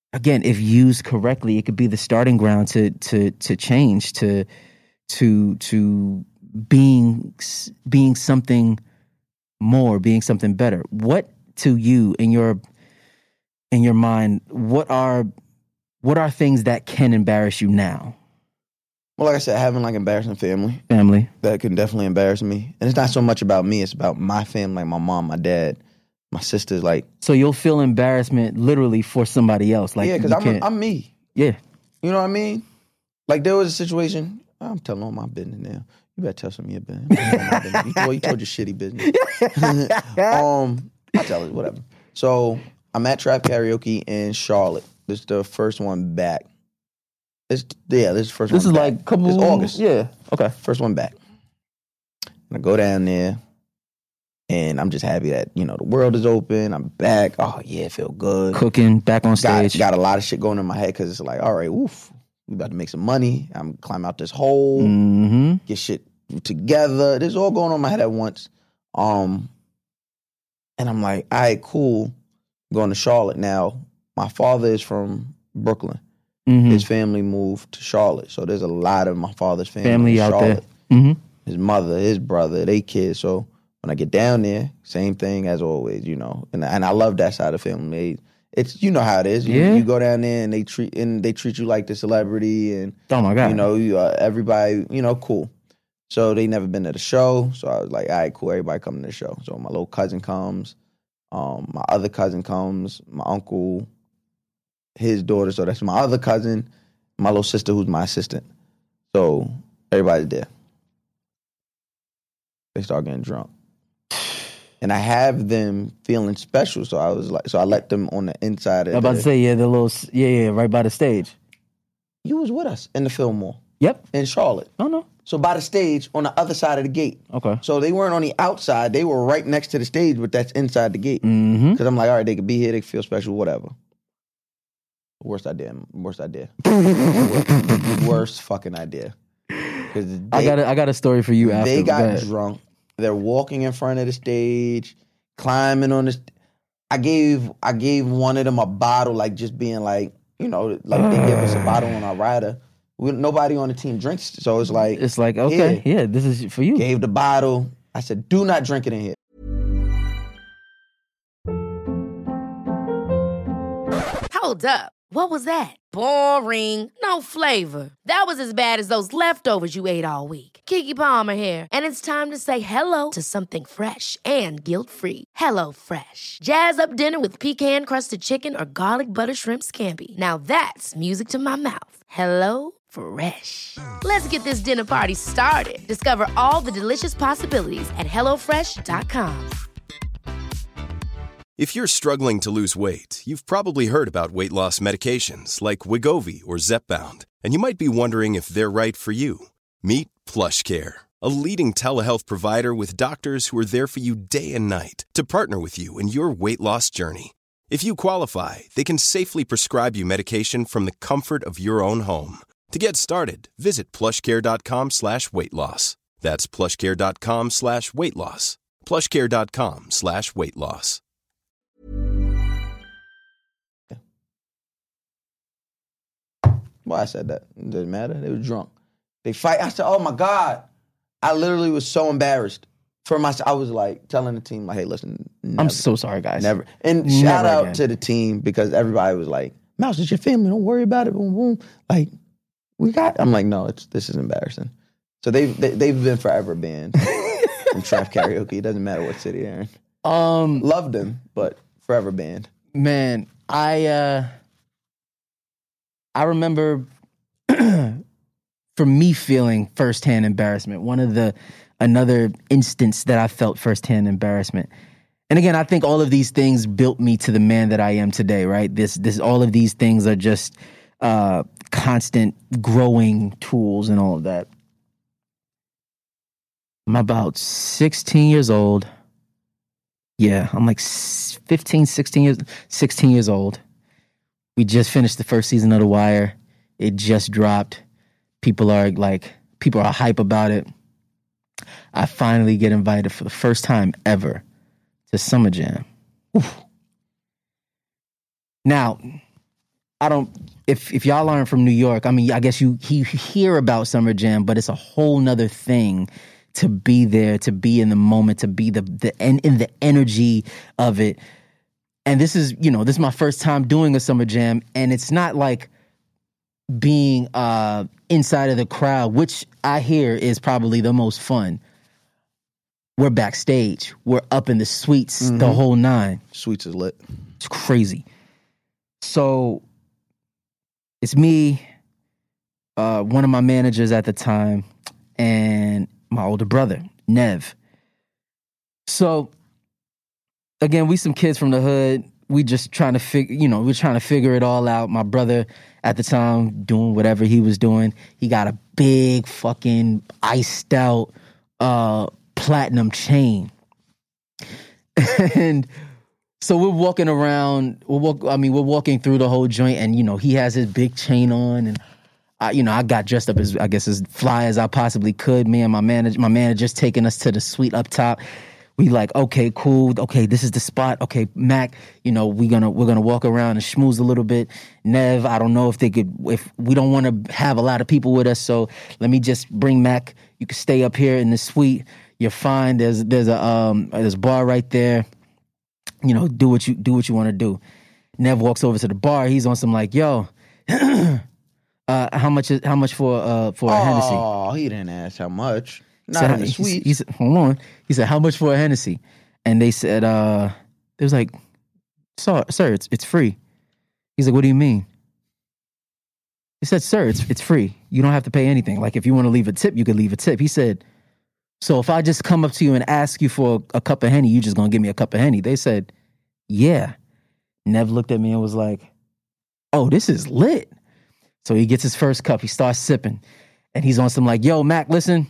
again, if used correctly, it could be the starting ground to to to change, to to to being being something more, being something better. What to you in your in your mind, what are what are things that can embarrass you now? Well, like I said, having like embarrassing family. Family. That can definitely embarrass me. And it's not so much about me, it's about my family, like my mom, my dad, my sisters, like. So you'll feel embarrassment literally for somebody else. Like, yeah, because I'm, a, I'm me. Yeah. You know what I mean? Like there was a situation, I'm telling all my business now. You better tell some of your business. My business. You, well, you told your shitty business. um, I'll tell it, whatever. So I'm at Trap Karaoke in Charlotte. This is the first one back. This, yeah, this is the first this one This is back. like a couple... It's August. Yeah, okay. First one back. And I go down there, and I'm just happy that, you know, the world is open. I'm back. Oh, yeah, it feel good. Cooking, back on stage. Got, got a lot of shit going in my head because it's like, all right, woof, we about to make some money. I'm climb out this hole, mm-hmm. get shit together. This is all going on in my head at once. Um, and I'm like, all right, cool. Going to Charlotte now. My father is from Brooklyn. Mm-hmm. His family moved to Charlotte. So there's a lot of my father's family, family in out Charlotte. there. Mm-hmm. His mother, his brother, they kids. So when I get down there, same thing as always, you know. And and I love that side of the family. They, it's you know how it is. You, yeah. you go down there and they treat and they treat you like the celebrity and oh my God. You know, you, uh, everybody, you know, cool. So they never been to the show. So I was like, all right, cool, everybody coming to the show. So my little cousin comes, um, my other cousin comes, my uncle, his daughter, so that's my other cousin, my little sister who's my assistant. So everybody's there. They start getting drunk. And I have them feeling special, so I was like, so I let them on the inside of I'm about the, to say, yeah, the little, yeah, yeah, right by the stage. You was with us in the Fillmore. Yep. In Charlotte. Oh, no. So by the stage, on the other side of the gate. Okay. So they weren't on the outside, they were right next to the stage, but that's inside the gate. Mm-hmm. Because I'm like, all right, they could be here, they could feel special, whatever. Worst idea. Worst idea. Worst fucking idea. They, I got a, I got a story for you after. They got that. drunk. They're walking in front of the stage, climbing on the. I gave I gave one of them a bottle, like just being like, you know, like they give us a bottle on our rider. We, nobody on the team drinks, so it's like it's like okay, yeah, yeah, this is for you. Gave the bottle. I said, do not drink it in here. Hold up. What was that? Boring. No flavor. That was as bad as those leftovers you ate all week. Keke Palmer here, and it's time to say hello to something fresh and guilt-free. Hello Fresh. Jazz up dinner with pecan-crusted chicken or garlic butter shrimp scampi. Now that's music to my mouth. Hello Fresh. Let's get this dinner party started. Discover all the delicious possibilities at hello fresh dot com. If you're struggling to lose weight, you've probably heard about weight loss medications like Wegovy or Zepbound, and you might be wondering if they're right for you. Meet PlushCare, a leading telehealth provider with doctors who are there for you day and night to partner with you in your weight loss journey. If you qualify, they can safely prescribe you medication from the comfort of your own home. To get started, visit plushcare.com slash weight loss. That's plushcare.com slash weight loss. plushcare.com slash weight loss. Why I said that? It doesn't matter. They were drunk. They fight. I said, oh my God. I literally was so embarrassed for myself. I was like telling the team, like, hey, listen. Never, I'm so sorry, guys. Never. And Never shout out again. to the team because everybody was like, Mouse, it's your family. Don't worry about it. Boom, boom. Like, we got, I'm like, no, it's this is embarrassing. So they've, they, they've been forever banned from Trap Karaoke. It doesn't matter what city they're in. Um, Love them, but forever banned. Man, I, uh, I remember for me feeling firsthand embarrassment, one of the, another instance that I felt firsthand embarrassment. And again, I think all of these things built me to the man that I am today, right? This, this, all of these things are just uh, constant growing tools and all of that. I'm about sixteen years old. Yeah, I'm like fifteen, sixteen years, sixteen years old. We just finished the first season of The Wire. It just dropped. People are like, people are hype about it. I finally get invited for the first time ever to Summer Jam. Oof. Now, I don't. If if y'all aren't from New York, I mean, I guess you you hear about Summer Jam, but it's a whole nother thing to be there, to be in the moment, to be the the and in the energy of it. And this is, you know, this is my first time doing a Summer Jam, and it's not like being uh, inside of the crowd, which I hear is probably the most fun. We're backstage. We're up in the suites, mm-hmm. the whole nine. Suites is lit. It's crazy. So it's me, uh, one of my managers at the time, and my older brother, Nev. So again, we some kids from the hood. We just trying to figure, you know, we're trying to figure it all out. My brother at the time doing whatever he was doing. He got a big fucking iced out uh, platinum chain. And so we're walking around, we're walk, I mean, we're walking through the whole joint, and, you know, he has his big chain on, and I, you know, I got dressed up as, I guess, as fly as I possibly could. Me and my manager, my manager's taking us to the suite up top. We like, okay, cool. Okay, this is the spot. Okay, Mac, you know, we gonna we're gonna walk around and schmooze a little bit. Nev, I don't know if they could, if we don't want to have a lot of people with us, so let me just bring Mac. You can stay up here in the suite. You're fine. There's there's a um there's a bar right there. You know, do what you do what you want to do. Nev walks over to the bar. He's on some like, yo, uh, how much is how much for uh for a oh, Hennessy? Oh, he didn't ask how much. Not said, in the suite. He said, hold on. He said, how much for a Hennessy? And they said, uh, it was like, sir, sir, it's it's free. He's like, what do you mean? He said, sir, it's it's free. You don't have to pay anything. Like, if you want to leave a tip, you could leave a tip. He said, so if I just come up to you and ask you for a, a cup of Henny, you just gonna give me a cup of Henny? They said, yeah. Nev looked at me and was like, oh, this is lit. So he gets his first cup. He starts sipping. And he's on some like, yo, Mac, listen.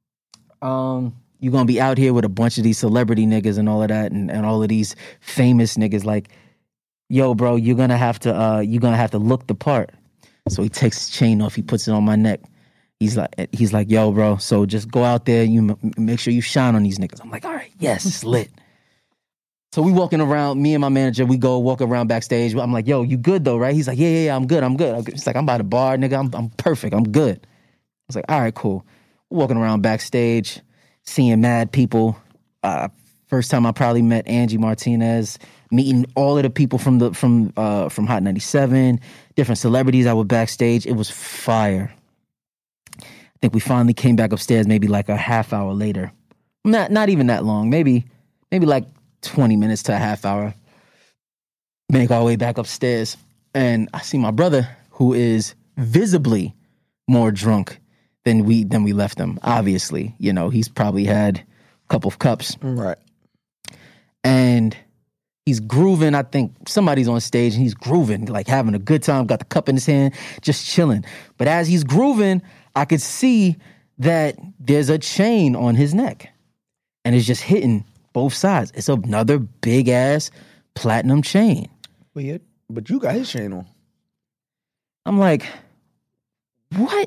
Um, you're gonna be out here with a bunch of these celebrity niggas and all of that, and, and all of these famous niggas. Like, yo, bro, you're gonna have to, uh, you're gonna have to look the part. So he takes his chain off, he puts it on my neck. He's like, he's like, yo, bro. So just go out there, you m- make sure you shine on these niggas. I'm like, all right, yes, it's lit. So we walking around, me and my manager, we go walk around backstage. I'm like, yo, you good though, right? He's like, yeah, yeah, yeah, I'm good, I'm good. He's like, I'm by the bar, nigga, I'm, I'm perfect, I'm good. I was like, all right, cool. Walking around backstage, seeing mad people. Uh, first time I probably met Angie Martinez, meeting all of the people from the from uh, from Hot ninety-seven, different celebrities I was backstage. It was fire. I think we finally came back upstairs maybe like a half hour later. Not not even that long. Maybe maybe like twenty minutes to a half hour. Make our way back upstairs, and I see my brother, who is visibly more drunk than we than we left him. Obviously, you know, he's probably had a couple of cups. Right. And he's grooving. I think somebody's on stage and he's grooving, like having a good time, got the cup in his hand, just chilling. But as he's grooving, I could see that there's a chain on his neck. And it's just hitting both sides. It's another big ass platinum chain. Weird. But you got his chain on. I'm like, what?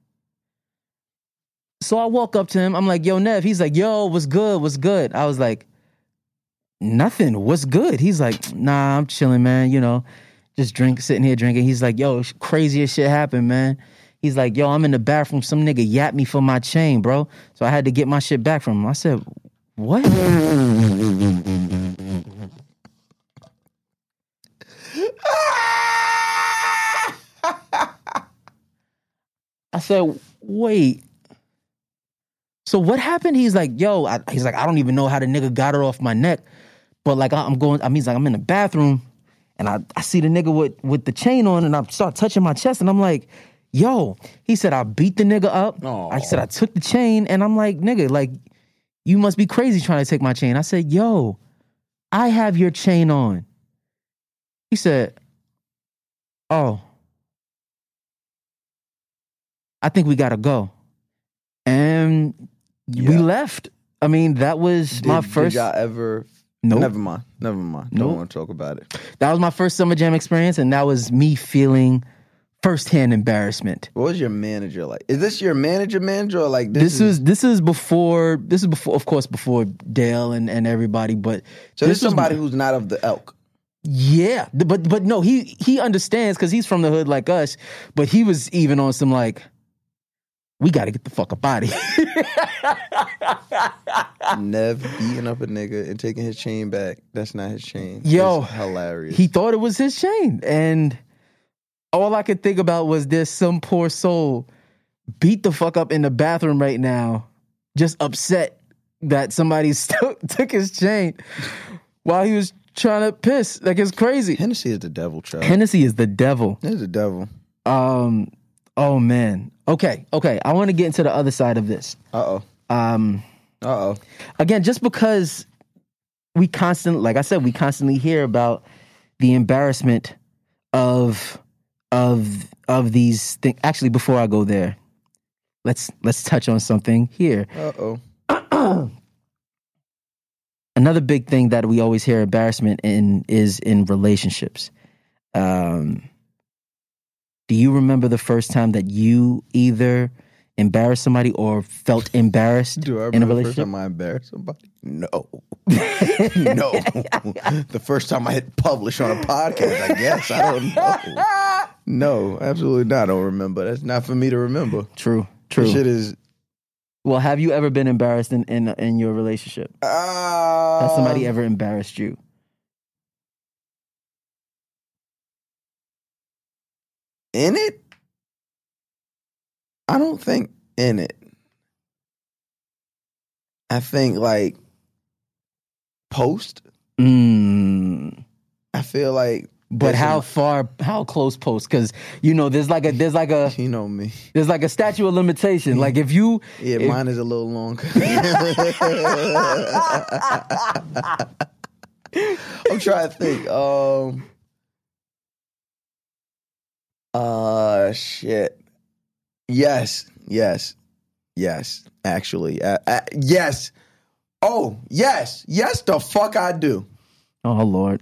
So I walk up to him. I'm like, yo, Nev. He's like, yo, what's good? What's good? I was like, nothing. What's good? He's like, nah, I'm chilling, man. You know, just drink, sitting here drinking. He's like, yo, craziest shit happened, man. He's like, yo, I'm in the bathroom. Some nigga yapped me for my chain, bro. So I had to get my shit back from him. I said, what? I said, wait. So what happened? He's like, yo, I, he's like, I don't even know how the nigga got it off my neck. But like, I'm going, I mean, he's like, I'm in the bathroom and I, I see the nigga with, with the chain on and I start touching my chest and I'm like, yo, he said, I beat the nigga up. Aww. I said, I took the chain and I'm like, nigga, like, you must be crazy trying to take my chain. I said, yo, I have your chain on. He said, oh, I think we gotta go. And yeah. we left. I mean, that was did, my first. Did y'all ever? Nope. Never mind. Never mind. Don't nope. want to talk about it. That was my first Summer Jam experience, and that was me feeling firsthand embarrassment. What was your manager like? Is this your manager manager or like this? This is is this is before. This is before, of course, before Dale and, and everybody. But so this is somebody who's not of the elk. Yeah, but but no, he he understands because he's from the hood like us. But he was even on some like, we got to get the fuck up out of here. Nev beating up a nigga and taking his chain back. That's not his chain. Yo, it's hilarious. He thought it was his chain, and all I could think about was there's some poor soul beat the fuck up in the bathroom right now, just upset that somebody took took his chain while he was trying to piss. Like, it's crazy. Hennessy is the devil, child. Hennessy is the devil. It's the devil. Um. Oh man. Okay. Okay. I want to get into the other side of this. Uh oh. Um. Uh oh. Again, just because we constantly, like I said, we constantly hear about the embarrassment of of of these things. Actually, before I go there, let's let's touch on something here. Uh oh. Another big thing that we always hear embarrassment in is in relationships. Um, do you remember the first time that you either embarrassed somebody or felt embarrassed Do I in a remember the first relationship? time I embarrassed somebody? No. No. The first time I hit publish on a podcast, I guess. I don't know. No, absolutely not. I don't remember. That's not for me to remember. True, true. This shit is... Well, have you ever been embarrassed in in, in your relationship? Uh, Has somebody ever embarrassed you? In it? I don't think in it. I think like post. Mm. I feel like, But there's how some- far, how close post? Because you know, there's like a there's like a you know me. there's like a statute of limitation. Like if you Yeah, if- mine is a little longer. I'm trying to think. Um, uh, shit. Yes, yes, yes. Actually, uh, uh, yes. Oh, yes, yes. The fuck I do. oh Lord,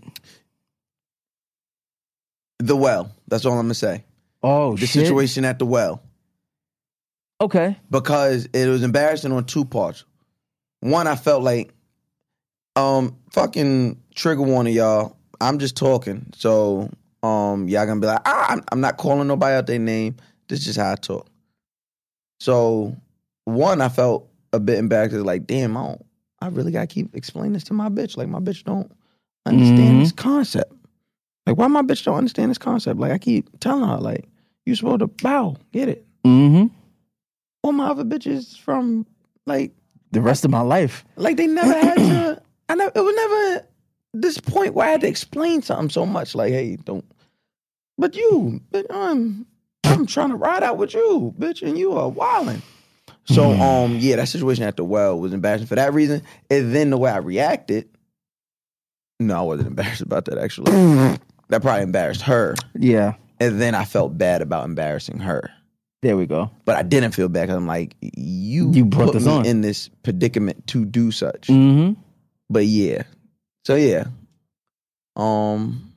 The well. That's all I'm gonna say. oh The shit. situation at the well. Okay, Because it was embarrassing on two parts. One, I felt like, um, fucking trigger warning, y'all. I'm just talking, so um, y'all gonna be like, ah, I'm, I'm not calling nobody out their name. This is just how I talk. So, one, I felt a bit embarrassed. Like, damn, I don't, I really gotta keep explaining this to my bitch. Like, my bitch don't understand Mhm. this concept. Like, why my bitch don't understand this concept? Like, I keep telling her, like, you supposed to bow, get it. mm-hmm. All my other bitches from, like, The rest of my life. like they never had to. I never. It was never this point where I had to explain something so much. Like, hey, don't. But you, bitch, I'm, I'm trying to ride out with you, bitch, and you are wilding. So, um, yeah, that situation at the well was embarrassing for that reason. And then the way I reacted, no, I wasn't embarrassed about that. Actually, that probably embarrassed her. Yeah, And then I felt bad about embarrassing her. there we go. But I didn't feel bad because I'm like, you, You brought put this me on. in this predicament to do such. Mm-hmm. But yeah. So yeah. Um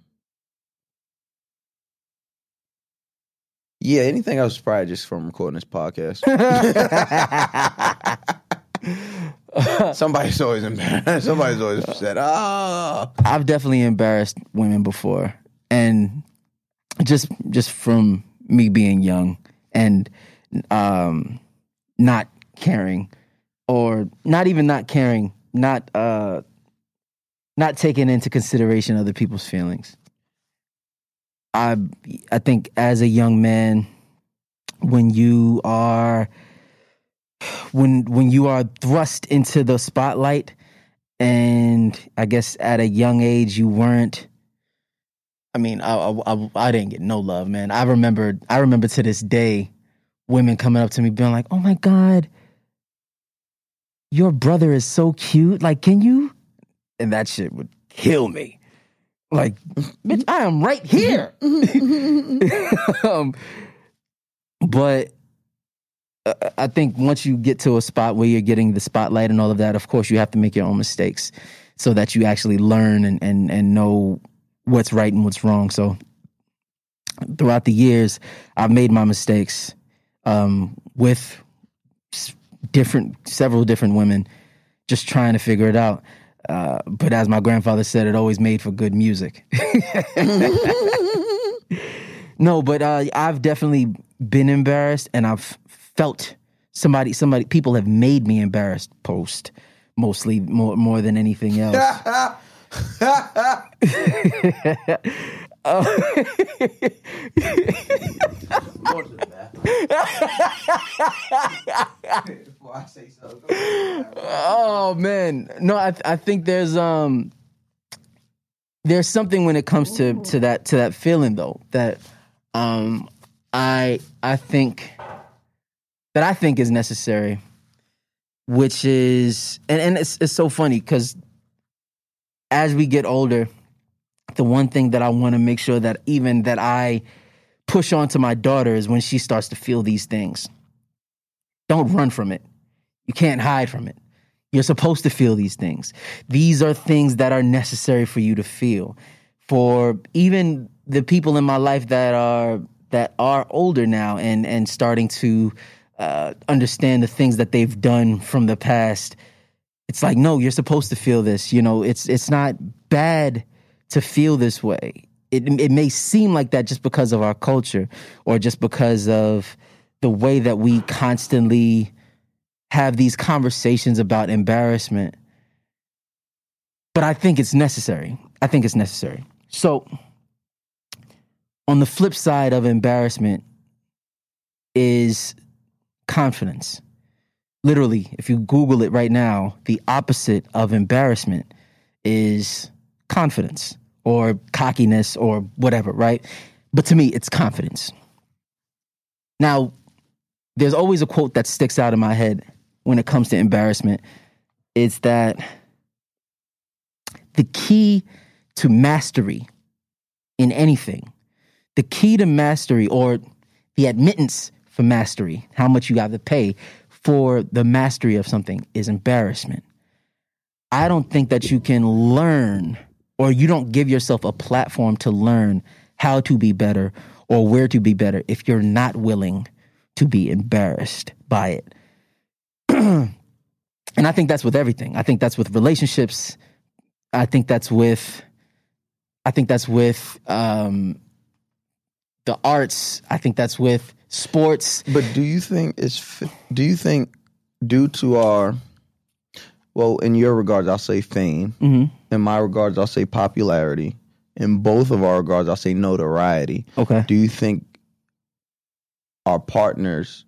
Yeah, anything else is probably just from recording this podcast. Somebody's always embarrassed. Somebody's always upset. Ah. I've definitely embarrassed women before, and just just from me being young and um, not caring, or not even not caring, not uh, not taking into consideration other people's feelings. I I think as a young man, when you are when when you are thrust into the spotlight, and I guess at a young age you weren't. I mean, I, I I didn't get no love, man. I remember I remember to this day, women coming up to me being like, "Oh my God, your brother is so cute. Like, can you?" And that shit would kill me. Like, bitch, I am right here. um, but uh, I think once you get to a spot where you're getting the spotlight and all of that, of course, you have to make your own mistakes so that you actually learn and and and know what's right and what's wrong. So throughout the years, I've made my mistakes um, with different, several different women, just trying to figure it out. Uh, but as my grandfather said, it always made for good music. No, but uh, I've definitely been embarrassed, and I've felt somebody, somebody, people have made me embarrassed post, mostly more more than anything else. uh, oh man, no, I I think there's um there's something when it comes to to that to that feeling though that um I I think that I think is necessary, which is and and it's it's so funny because as we get older, the one thing that I want to make sure that even that I push on to my daughter is when she starts to feel these things. Don't run from it. You can't hide from it. You're supposed to feel these things. These are things that are necessary for you to feel. For even the people in my life that are that are older now and and starting to uh, understand the things that they've done from the past, it's like, no, you're supposed to feel this. You know, it's it's not bad to feel this way. It it may seem like that just because of our culture or just because of the way that we constantly have these conversations about embarrassment. But I think it's necessary. I think it's necessary. So on the flip side of embarrassment is confidence. Literally, if you Google it right now, the opposite of embarrassment is confidence or cockiness or whatever, right? But to me, it's confidence. Now, there's always a quote that sticks out in my head when it comes to embarrassment. It's that the key to mastery in anything, the key to mastery or the admittance for mastery, how much you got to pay for the mastery of something is embarrassment. I don't think that you can learn or you don't give yourself a platform to learn how to be better or where to be better if you're not willing to be embarrassed by it. And I think that's with everything. I think that's with relationships. I think that's with, I think that's with um, the arts. I think that's with sports. But do you think it's, do you think due to our, well, in your regards, I'll say fame. Mm-hmm. In my regards, I'll say popularity. In both of our regards, I'll say notoriety. Okay. Do you think our partners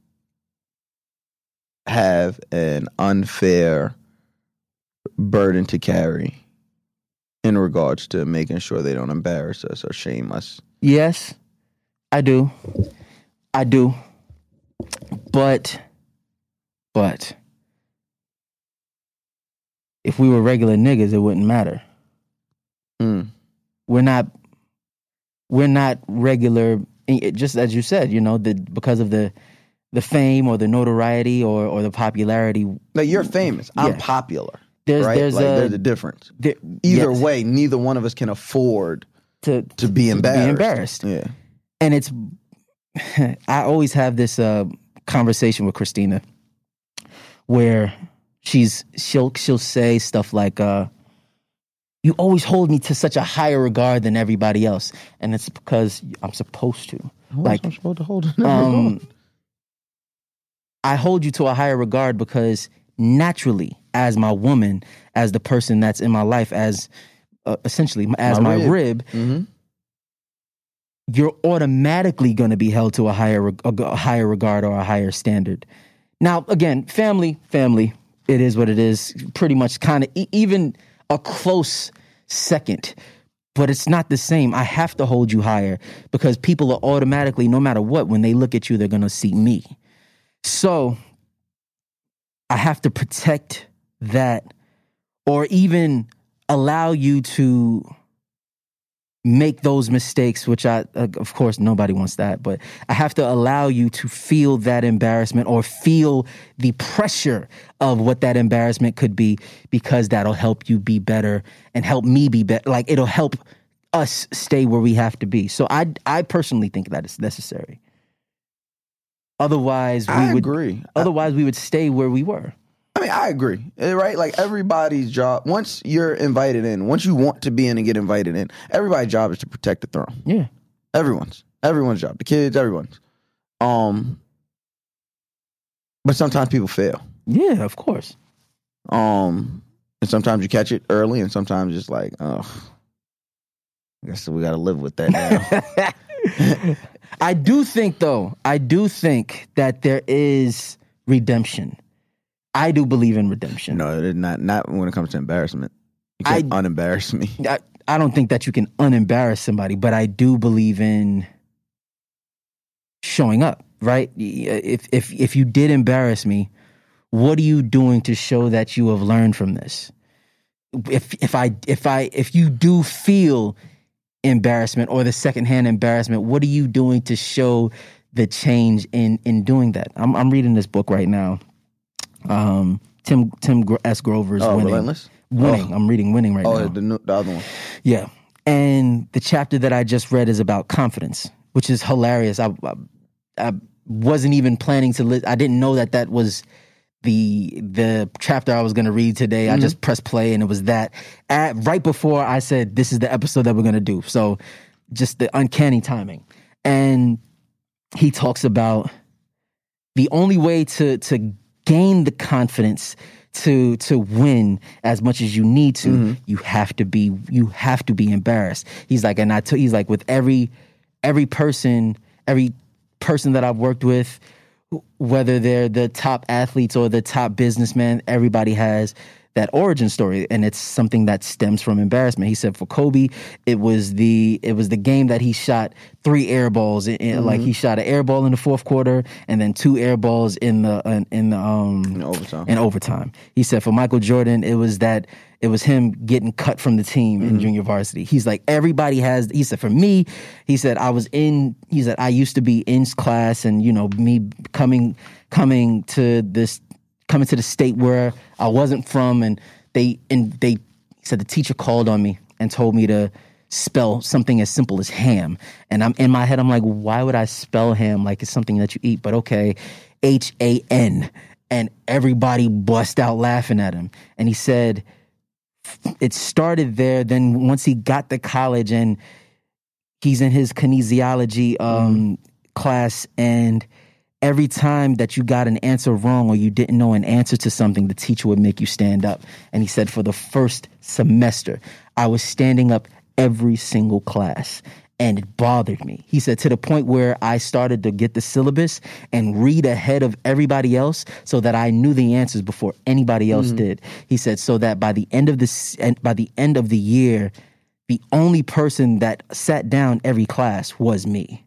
have an unfair burden to carry in regards to making sure they don't embarrass us or shame us? Yes, I do. I do. But, but, if we were regular niggas, it wouldn't matter. Mm. We're not, we're not regular, just as you said, you know, the, because of the, the fame or the notoriety or, or the popularity. Like, you're famous. I'm Yeah. popular. There's, right? there's like, a, there's a difference. there- Either yes, way, neither one of us can afford to, to be embarrassed. be embarrassed. Yeah. And it's, I always have this uh, conversation with Christina where she's, she'll, she'll say stuff like, uh, you always hold me to such a higher regard than everybody else. And it's because I'm supposed to. Like, I'm supposed to hold it. um, I hold you to a higher regard because naturally, as my woman, as the person that's in my life, as uh, essentially as my, My rib, rib. Mm-hmm. you're automatically going to be held to a higher a higher regard or a higher standard. Now, again, family, family, it is what it is. Pretty much, kind of e- even a close second. But it's not the same. I have to hold you higher because people are automatically, no matter what, when they look at you, they're going to see me. So I have to protect that or even allow you to make those mistakes, which I, uh, of course, nobody wants that, but I have to allow you to feel that embarrassment or feel the pressure of what that embarrassment could be, because that'll help you be better and help me be better. Like, it'll help us stay where we have to be. So I, I personally think that it's necessary. Otherwise, we I would agree. Otherwise, we would stay where we were. I mean, I agree, eh, right? Like everybody's job, once you're invited in, once you want to be in and get invited in, everybody's job is to protect the throne. Yeah. Everyone's. Everyone's job. The kids, everyone's. Um, but sometimes people fail. Yeah, of course. Um, and sometimes you catch it early, and sometimes it's like, oh, I guess we got to live with that now. I do think, though, I do think that there is redemption. I do believe in redemption. No, it's not not when it comes to embarrassment. You can't I, unembarrass me. I, I don't think that you can unembarrass somebody, but I do believe in showing up, right? If if if you did embarrass me, what are you doing to show that you have learned from this? If if I if I if you do feel embarrassment or the secondhand embarrassment, what are you doing to show the change in in doing that? I'm I'm reading this book right now. Um, Tim Tim S. Grover's oh, Winning. Relentless? Winning. Oh. I'm reading Winning right oh, now. Oh, the, the other one. Yeah. And the chapter that I just read is about confidence, which is hilarious. I, I, I wasn't even planning to li- I didn't know that that was the the chapter I was going to read today. Mm-hmm. I just pressed play and it was that. At, right before I said, this is the episode that we're going to do. So just the uncanny timing. And he talks about the only way to to gain the confidence to to win as much as you need to, mm-hmm. you have to be you have to be embarrassed. He's like, and I t- he's like, with every every person, every person that I've worked with, whether they're the top athletes or the top businessmen, everybody has that origin story, and it's something that stems from embarrassment. He said for Kobe, it was the it was the game that he shot three air balls. In, mm-hmm. Like he shot an air ball in the fourth quarter, and then two air balls in the in, in the um in overtime. In overtime. He said for Michael Jordan, it was that it was him getting cut from the team mm-hmm. in junior varsity. He's like, everybody has. He said for me, he said I was in. He said I used to be in class, and you know me coming coming to this. coming to the state where I wasn't from, and they and they said the teacher called on me and told me to spell something as simple as ham. And I'm in my head, I'm like, why would I spell ham like it's something that you eat? But okay, H A N. And everybody bust out laughing at him. And he said it started there. Then once he got to college and he's in his kinesiology um, mm. class, and every time that you got an answer wrong or you didn't know an answer to something, the teacher would make you stand up. And he said for the first semester, I was standing up every single class, and it bothered me. He said to the point where I started to get the syllabus and read ahead of everybody else so that I knew the answers before anybody else mm-hmm. did. He said so that by the end of the by the end of the year, the only person that sat down every class was me.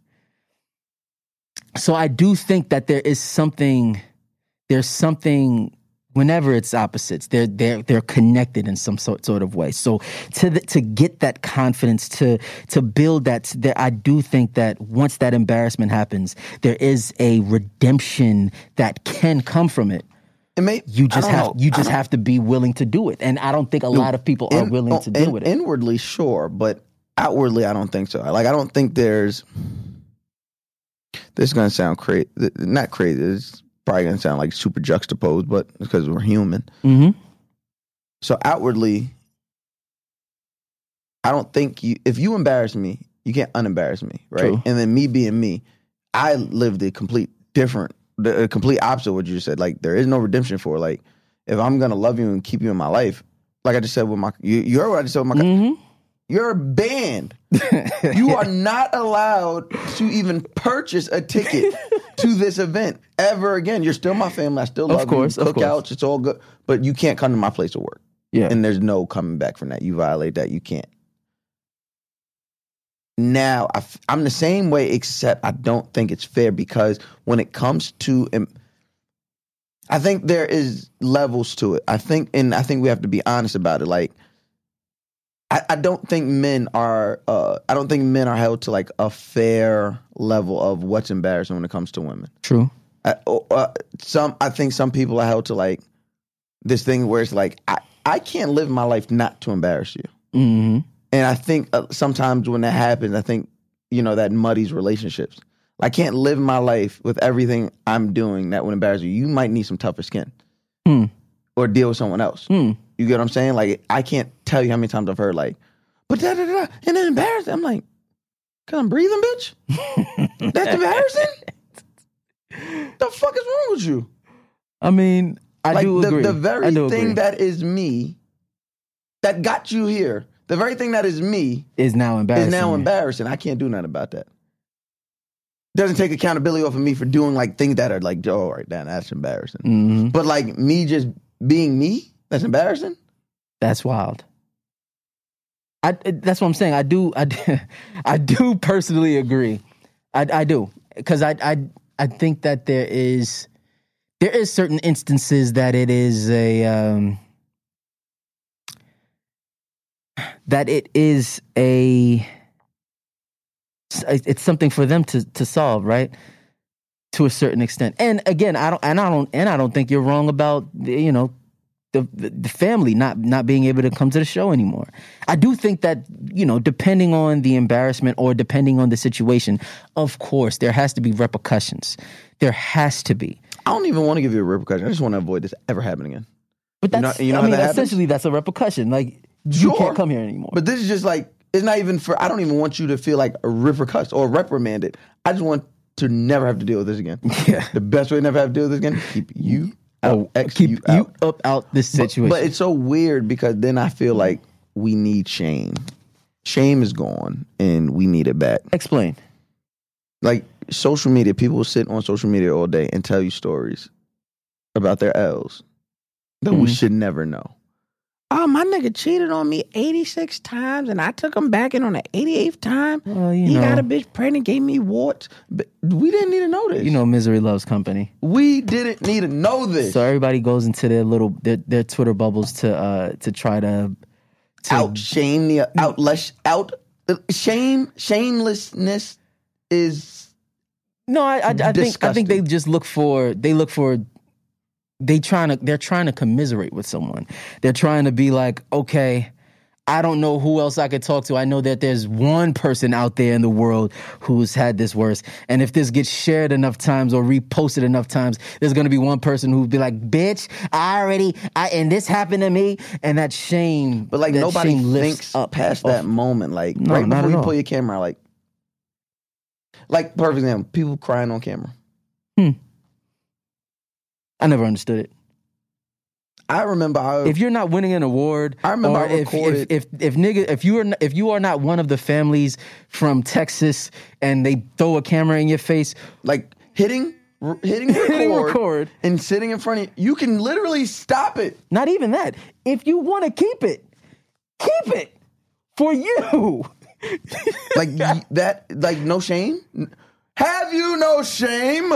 So I do think that there is something, there's something, whenever it's opposites, they're they're they're connected in some sort sort of way. So to the, to get that confidence, to to build that, there, I do think that once that embarrassment happens, there is a redemption that can come from it. It may, you just have know. you just have to be willing to do it, and I don't think a Dude, lot of people in, are willing to in, deal with it. Inwardly, sure, but outwardly, I don't think so. Like I don't think there's. This is going to sound crazy. Not crazy. It's probably going to sound like super juxtaposed, but it's because we're human. Mm-hmm. So outwardly, I don't think you, if you embarrass me, you can't unembarrass me, right? True. And then me being me, I lived a complete different, the complete opposite of what you just said. Like, there is no redemption for it. Like, if I'm going to love you and keep you in my life, like I just said with my, you, you heard what I just said with my, mm-hmm. You're banned. You are not allowed to even purchase a ticket to this event ever again. You're still my family. I still love of course, you. Of course. Cookouts, it's all good. But you can't come to my place of work. Yeah. And there's no coming back from that. You violate that, you can't. Now, I, I'm the same way, except I don't think it's fair because when it comes to, I think there is levels to it. I think, and I think we have to be honest about it. Like, I, I don't think men are. Uh, I don't think men are held to like a fair level of what's embarrassing when it comes to women. True. I, uh, some. I think some people are held to like this thing where it's like I, I can't live my life not to embarrass you. Mm-hmm. And I think uh, sometimes when that happens, I think you know that muddies relationships. I can't live my life with everything I'm doing that would embarrass you. You might need some tougher skin. Mm. or deal with someone else. Hmm. You get what I'm saying? Like, I can't tell you how many times I've heard like, but da da da, and then embarrassing. I'm like, cause I'm breathing, bitch. That's embarrassing. The fuck is wrong with you? I mean, I like, do the, agree. The very I do thing agree. that is me, that got you here, the very thing that is me is now embarrassing. is now embarrassing. I can't do nothing about that. Doesn't take accountability off of me for doing like things that are like, oh, right, that, that's embarrassing. Mm-hmm. But like me just being me, that's embarrassing. That's wild. I, that's what I'm saying. I do, I, do- I do personally agree. I, I do, because I, I, I think that there is, there is certain instances that it is a, um, that it is a, it's something for them to to solve, right? To a certain extent. And again, I don't, and I don't, and I don't think you're wrong about, you know, the, the the family not not being able to come to the show anymore. I do think that, you know, depending on the embarrassment or depending on the situation, of course, there has to be repercussions. There has to be. I don't even want to give you a repercussion. I just want to avoid this ever happening again. But that's, you know, you know I how mean, that happens? essentially, that's a repercussion. Like, Sure. you can't come here anymore. But this is just like, it's not even for, I don't even want you to feel like a repercussion or reprimanded. I just want to never have to deal with this again. Yeah. The best way to never have to deal with this again, keep you out. Oh, X keep you you, out. up out this situation. But, but it's so weird because then I feel like we need shame. Shame is gone and we need it back. Explain. Like social media, people will sit on social media all day and tell you stories about their L's that Mm-hmm. we should never know. Oh, my nigga cheated on me eighty-six times and I took him back in on the eighty-eighth time. Well, you he know. got a bitch pregnant, gave me warts. But we didn't need to know this. You know, misery loves company. We didn't need to know this. So everybody goes into their little their, their Twitter bubbles to uh to try to, to Out shame the out less out shame shamelessness is No, I I, I think I disgusting. think they just look for they look for they trying to they're trying to commiserate with someone. They're trying to be like, okay, I don't know who else I could talk to. I know that there's one person out there in the world who's had this worse. And if this gets shared enough times or reposted enough times, there's going to be one person who'll be like, bitch, I already, I, and this happened to me. And that shame, But like that nobody shame lifts thinks up past off- that moment. Like No, right not before at you all. pull your camera out, like like perfect example, people crying on camera. I never understood it. I remember I, If you're not winning an award, I remember or I if, recorded- if if if nigga, if you are n- if you are not one of the families from Texas and they throw a camera in your face, like hitting r- hitting record, Hitting record. and sitting in front of you, you can literally stop it. not even that. If you want to keep it, keep it for you. Like y- that, like no shame. Have you no shame?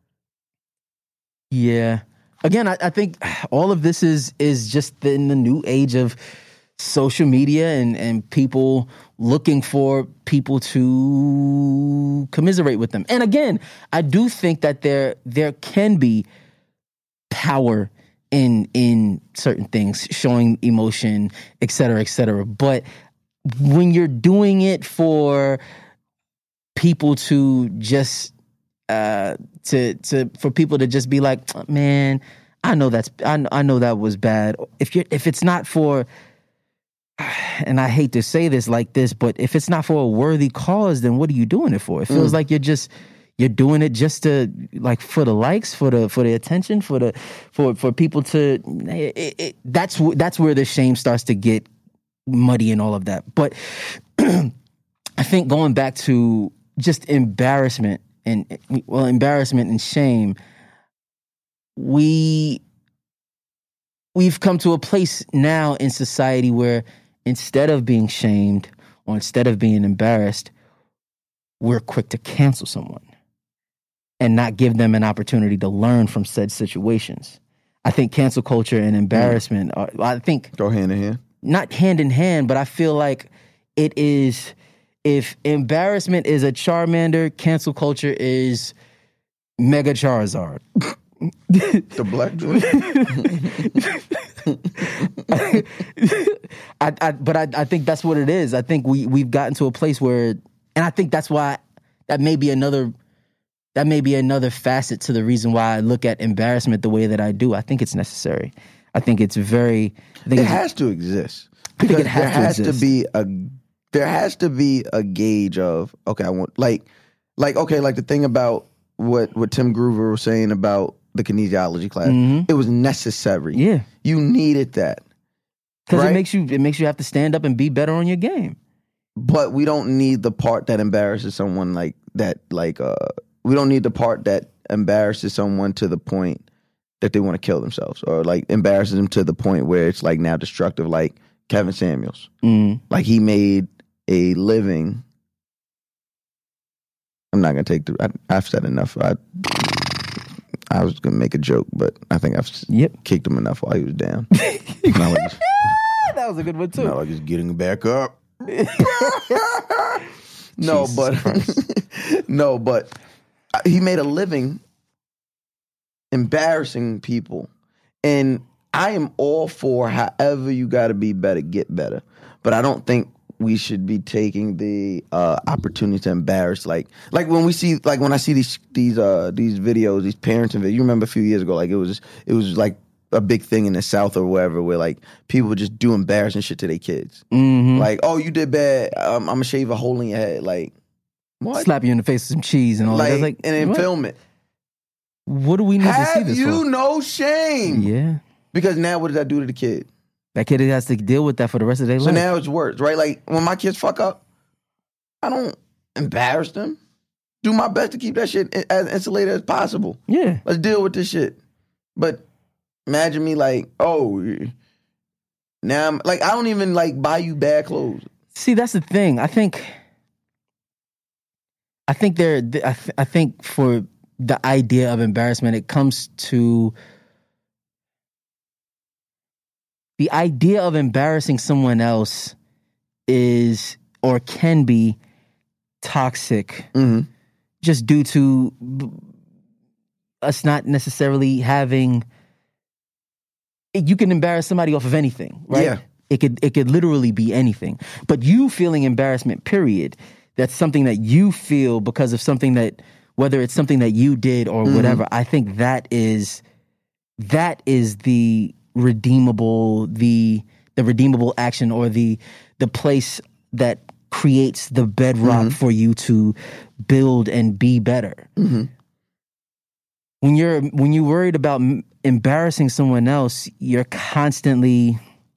Yeah. Again, I, I think all of this is is just in the new age of social media and, and people looking for people to commiserate with them. And again, I do think that there there can be power in in certain things, showing emotion, et cetera, et cetera. But when you're doing it for people to just uh, to to for people to just be like, man, I know that's I know, I know that was bad. If you if it's not for, and I hate to say this like this, but if it's not for a worthy cause, then what are you doing it for? It feels Mm. like you're just you're doing it just to like for the likes, for the for the attention, for the for for people to. It, it, that's wh- that's where the shame starts to get muddy and all of that. But I think going back to just embarrassment and well, embarrassment and shame, we we've come to a place now in society where instead of being shamed or instead of being embarrassed, we're quick to cancel someone and not give them an opportunity to learn from said situations. I think cancel culture and embarrassment are, I think Go hand in hand. not hand in hand, but I feel like it is, if embarrassment is a Charmander, cancel culture is Mega Charizard. The black joint. I, I, but I, I think that's what it is. I think we, we've gotten to a place where, and I think that's why, that may be another, that may be another facet to the reason why I look at embarrassment the way that I do. I think it's necessary. I think it's very. I think It it's, has to exist. I think Because it has there to has exist. to be a there has to be a gauge of okay, I want like like okay, like the thing about what what Tim Groover was saying about the kinesiology class. Mhm. It was necessary. Yeah, You needed that. because Right? it makes you it makes you have to stand up and be better on your game. But we don't need the part that embarrasses someone like that like uh we don't need the part that embarrasses someone to the point that they want to kill themselves or like embarrasses them to the point where it's like now destructive like Kevin Samuels. Mm. Like he made a living. I'm not gonna take the. I, I've said enough. I I was gonna make a joke, but I think I've Yep. kicked him enough while he was down. Not like he's, That was a good one too. not like he's getting back up. no, Jesus but no, but he made a living embarrassing people, and I am all for however you got to be better, get better. But I don't think we should be taking the uh, opportunity to embarrass, like, like when we see, like when I see these these uh, these videos, these parenting videos. You remember a few years ago, like it was it was like a big thing in the South or wherever, where like people would just do embarrassing shit to their kids. Mhm. Like, oh, you did bad. Um, I'm gonna shave a hole in your head. Like, what? Slap you in the face with some cheese and all like, that. Like, and then what? film it. What do we need to see Have this you for? no shame? Yeah, Because now what does that do to the kid? that kid has to deal with that for the rest of their So life. now it's worse, right? Like when my kids fuck up, I don't embarrass them. Do my best to keep that shit i- as insulated as possible. yeah, Let's deal with this shit. But imagine me like, oh, now I'm like, I don't even like buy you bad clothes. see, that's the thing. I think, I think there. I, th- I think for the idea of embarrassment, it comes to the idea of embarrassing someone else is or can be toxic, Mm-hmm. just due to b- us not necessarily having. You can embarrass somebody off of anything, right? Yeah. It could it could literally be anything. But you feeling embarrassment, period, that's something that you feel because of something that, whether it's something that you did or Mhm. whatever, I think that is that is the redeemable, the the redeemable action or the the place that creates the bedrock Mhm. for you to build and be better. Mm-hmm. When you're when you're worried about m- embarrassing someone else, you're constantly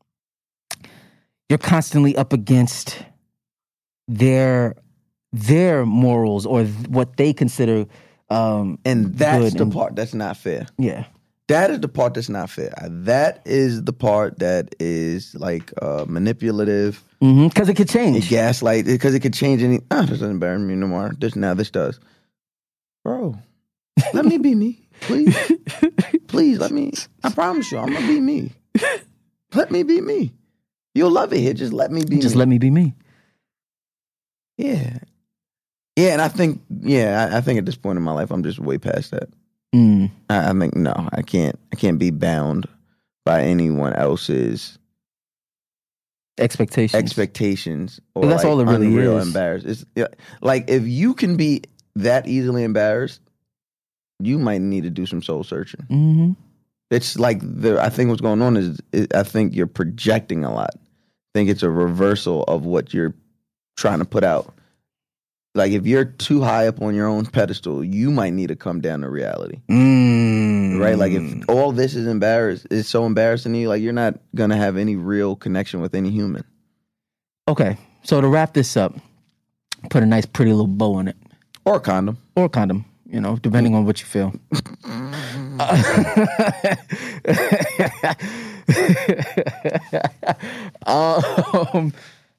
you're constantly up against their their morals or th- what they consider um And that's good the and- part that's not fair. yeah. That is the part that's not fair. That is the part that is like uh, manipulative. Mhm, cuz it could It change. gaslight because it could change any. Ah, this doesn't embarrass me no more. This now this does, bro. Let me be me, please, please. Let me. I promise you, I'm gonna be me. Let me be me. You'll love it here. Just let me be. Just me. let me be me. Yeah, yeah. And I think, yeah, I, I think at this point in my life, I'm just way past that. Mm. I, I think no, I can't. I can't be bound by anyone else's Expectations. expectations or Well, that's like all it really unreal is. embarrassed. It's yeah, like if you can be that easily embarrassed, you might need to do some soul searching. Mhm. It's like the I think what's going on is, is I think you're projecting a lot. I think it's a reversal of what you're trying to put out. Like if you're too high up on your own pedestal, you might need to come down to reality. Mm. Right? Like if all this is embarrassed, it's so embarrassing to you, like you're not gonna have any real connection with any human. Okay. So to wrap this up, put a nice pretty little bow on it. Or a condom. Or a condom, you know, depending on what you feel. um,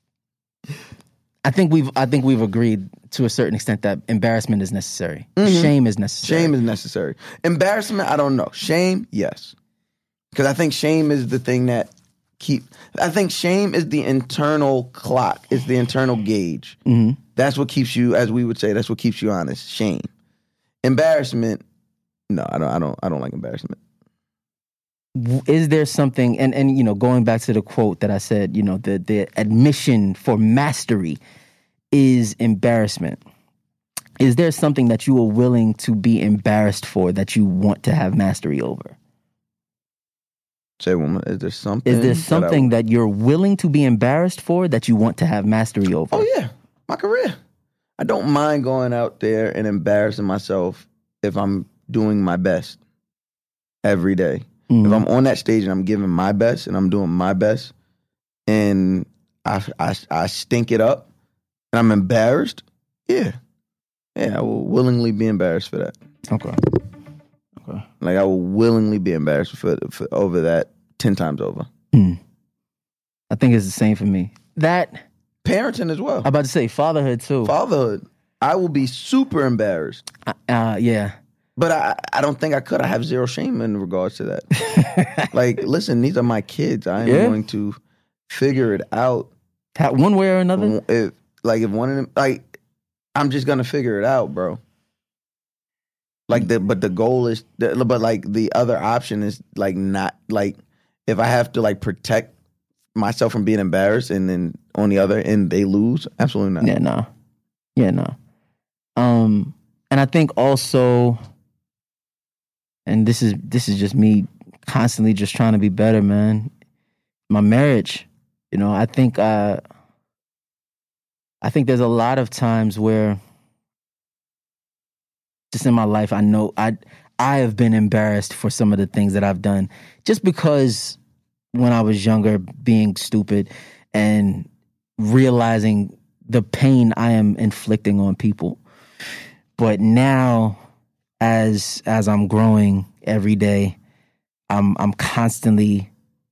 I think we've I think we've agreed to a certain extent that embarrassment is necessary. Shame is necessary. Shame is necessary. Embarrassment, I don't know. Shame, yes. Because I think shame is the thing that keep. I think shame is the internal clock. It's the internal gauge. Mhm. That's what keeps you, as we would say, that's what keeps you honest. Shame. Embarrassment, no, I don't. I don't. I don't like embarrassment. Is there something, and, and you know, going back to the quote that I said, you know, the, the admission for mastery is embarrassment. Is there something that you are willing to be embarrassed for that you want to have mastery over? Say one more. Is there something? Is there that I something would- that you're willing to be embarrassed for that you want to have mastery over? Oh yeah, my career. I don't mind going out there and embarrassing myself if I'm doing my best every day. Mhm. If I'm on that stage and I'm giving my best and I'm doing my best, and I I, I stink it up and I'm embarrassed, yeah, yeah, I will willingly be embarrassed for that. Okay. Okay. Like I will willingly be embarrassed for, for over that ten times over. Hmm. I think it's the same for me. That Parenting as well. I'm about to say fatherhood too. Fatherhood. I will be super embarrassed. Uh, uh, yeah. But I, I don't think I could. I have zero shame in regards to that. Like, listen, these are my kids. I am Yeah. going to figure it out. Ha- One way or another. If like if one of them, like, I'm just gonna figure it out, bro. Like the, but the goal is, the, but like the other option is like not like if I have to like protect myself from being embarrassed, and then on the other end they lose. Absolutely not. Yeah, no. Yeah, no. Um, and I think also, and this is this is just me constantly just trying to be better, man. My marriage, you know, I think uh, I think there's a lot of times where just in my life, I know I I have been embarrassed for some of the things that I've done, just because when I was younger, being stupid and realizing the pain I am inflicting on people. But now, as as I'm growing every day, I'm I'm constantly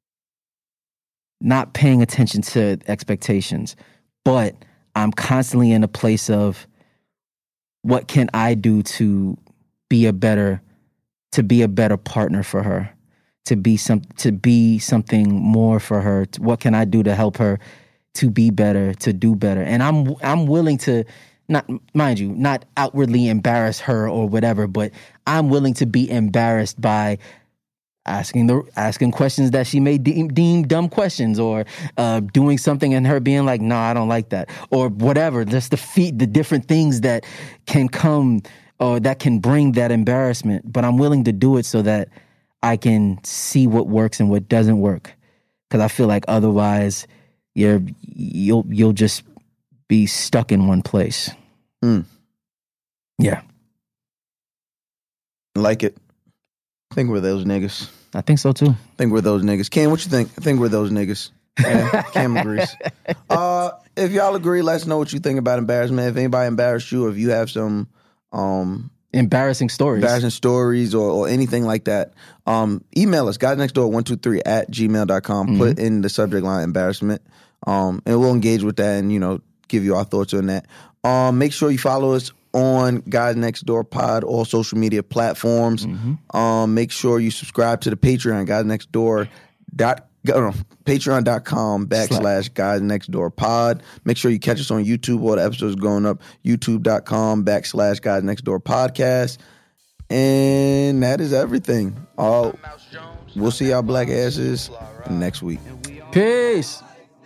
not paying attention to expectations, but I'm constantly in a place of what can I do to be a better to be a better partner for her, to be some to be something more for her. What can I do to help her to be better, to do better? And I'm I'm willing to, not mind you, not outwardly embarrass her or whatever, but I'm willing to be embarrassed by asking the asking questions that she may deem, deem dumb questions, or uh, doing something and her being like, "No, I don't like that," or whatever. Just the feet, the different things that can come or that can bring that embarrassment. But I'm willing to do it so that I can see what works and what doesn't work, because I feel like otherwise you're you'll you'll just be stuck in one place. Mm. Yeah, Like it. I think we're those niggas. I think so too. I think we're those niggas. Cam, what you think? I think we're those niggas. Yeah, Cam agrees. Uh, if y'all agree, let us know what you think about embarrassment. If anybody embarrassed you, or if you have some um, Embarrassing stories. embarrassing stories or, or anything like that, um, email us, guys next door one two three at gmail dot com. Mm-hmm. Put in the subject line embarrassment, um, and we'll engage with that and, you know, give you our thoughts on that. Um, make sure you follow us on Guys Next Door Pod, all social media platforms. Mm-hmm. Um, make sure you subscribe to the Patreon, Guys Next Door dot no, patreon.com backslash Guys Next Door Pod. Make sure you catch us on YouTube. All the episodes going up. YouTube.com backslash Guys Next Door Podcast. And that is everything. All we'll see y'all black asses next week. Peace.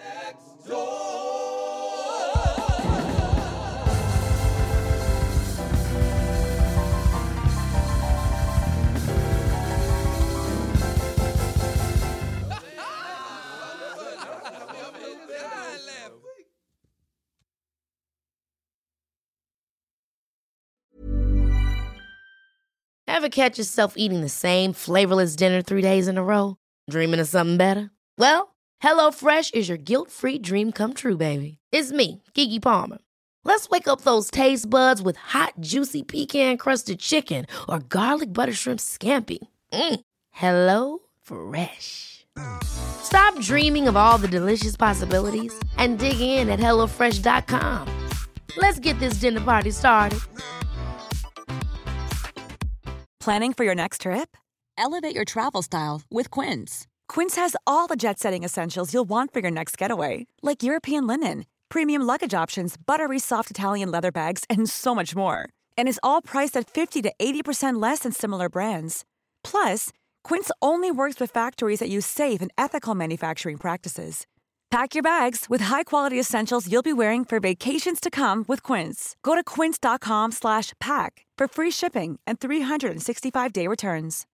Ever catch yourself eating the same flavorless dinner three days in a row? Dreaming of something better? Well, HelloFresh is your guilt-free dream come true, baby. It's me, Keke Palmer. Let's wake up those taste buds with hot, juicy pecan-crusted chicken or garlic butter shrimp scampi. Mm. Hello Fresh. Stop dreaming of all the delicious possibilities and dig in at hello fresh dot com. Let's get this dinner party started. Planning for your next trip? Elevate your travel style with Quince. Quince has all the jet-setting essentials you'll want for your next getaway, like European linen, premium luggage options, buttery soft Italian leather bags, and so much more. And is all priced at fifty to eighty percent less than similar brands. Plus, Quince only works with factories that use safe and ethical manufacturing practices. Pack your bags with high-quality essentials you'll be wearing for vacations to come with Quince. Go to quince.com slash pack for free shipping and three sixty-five day returns.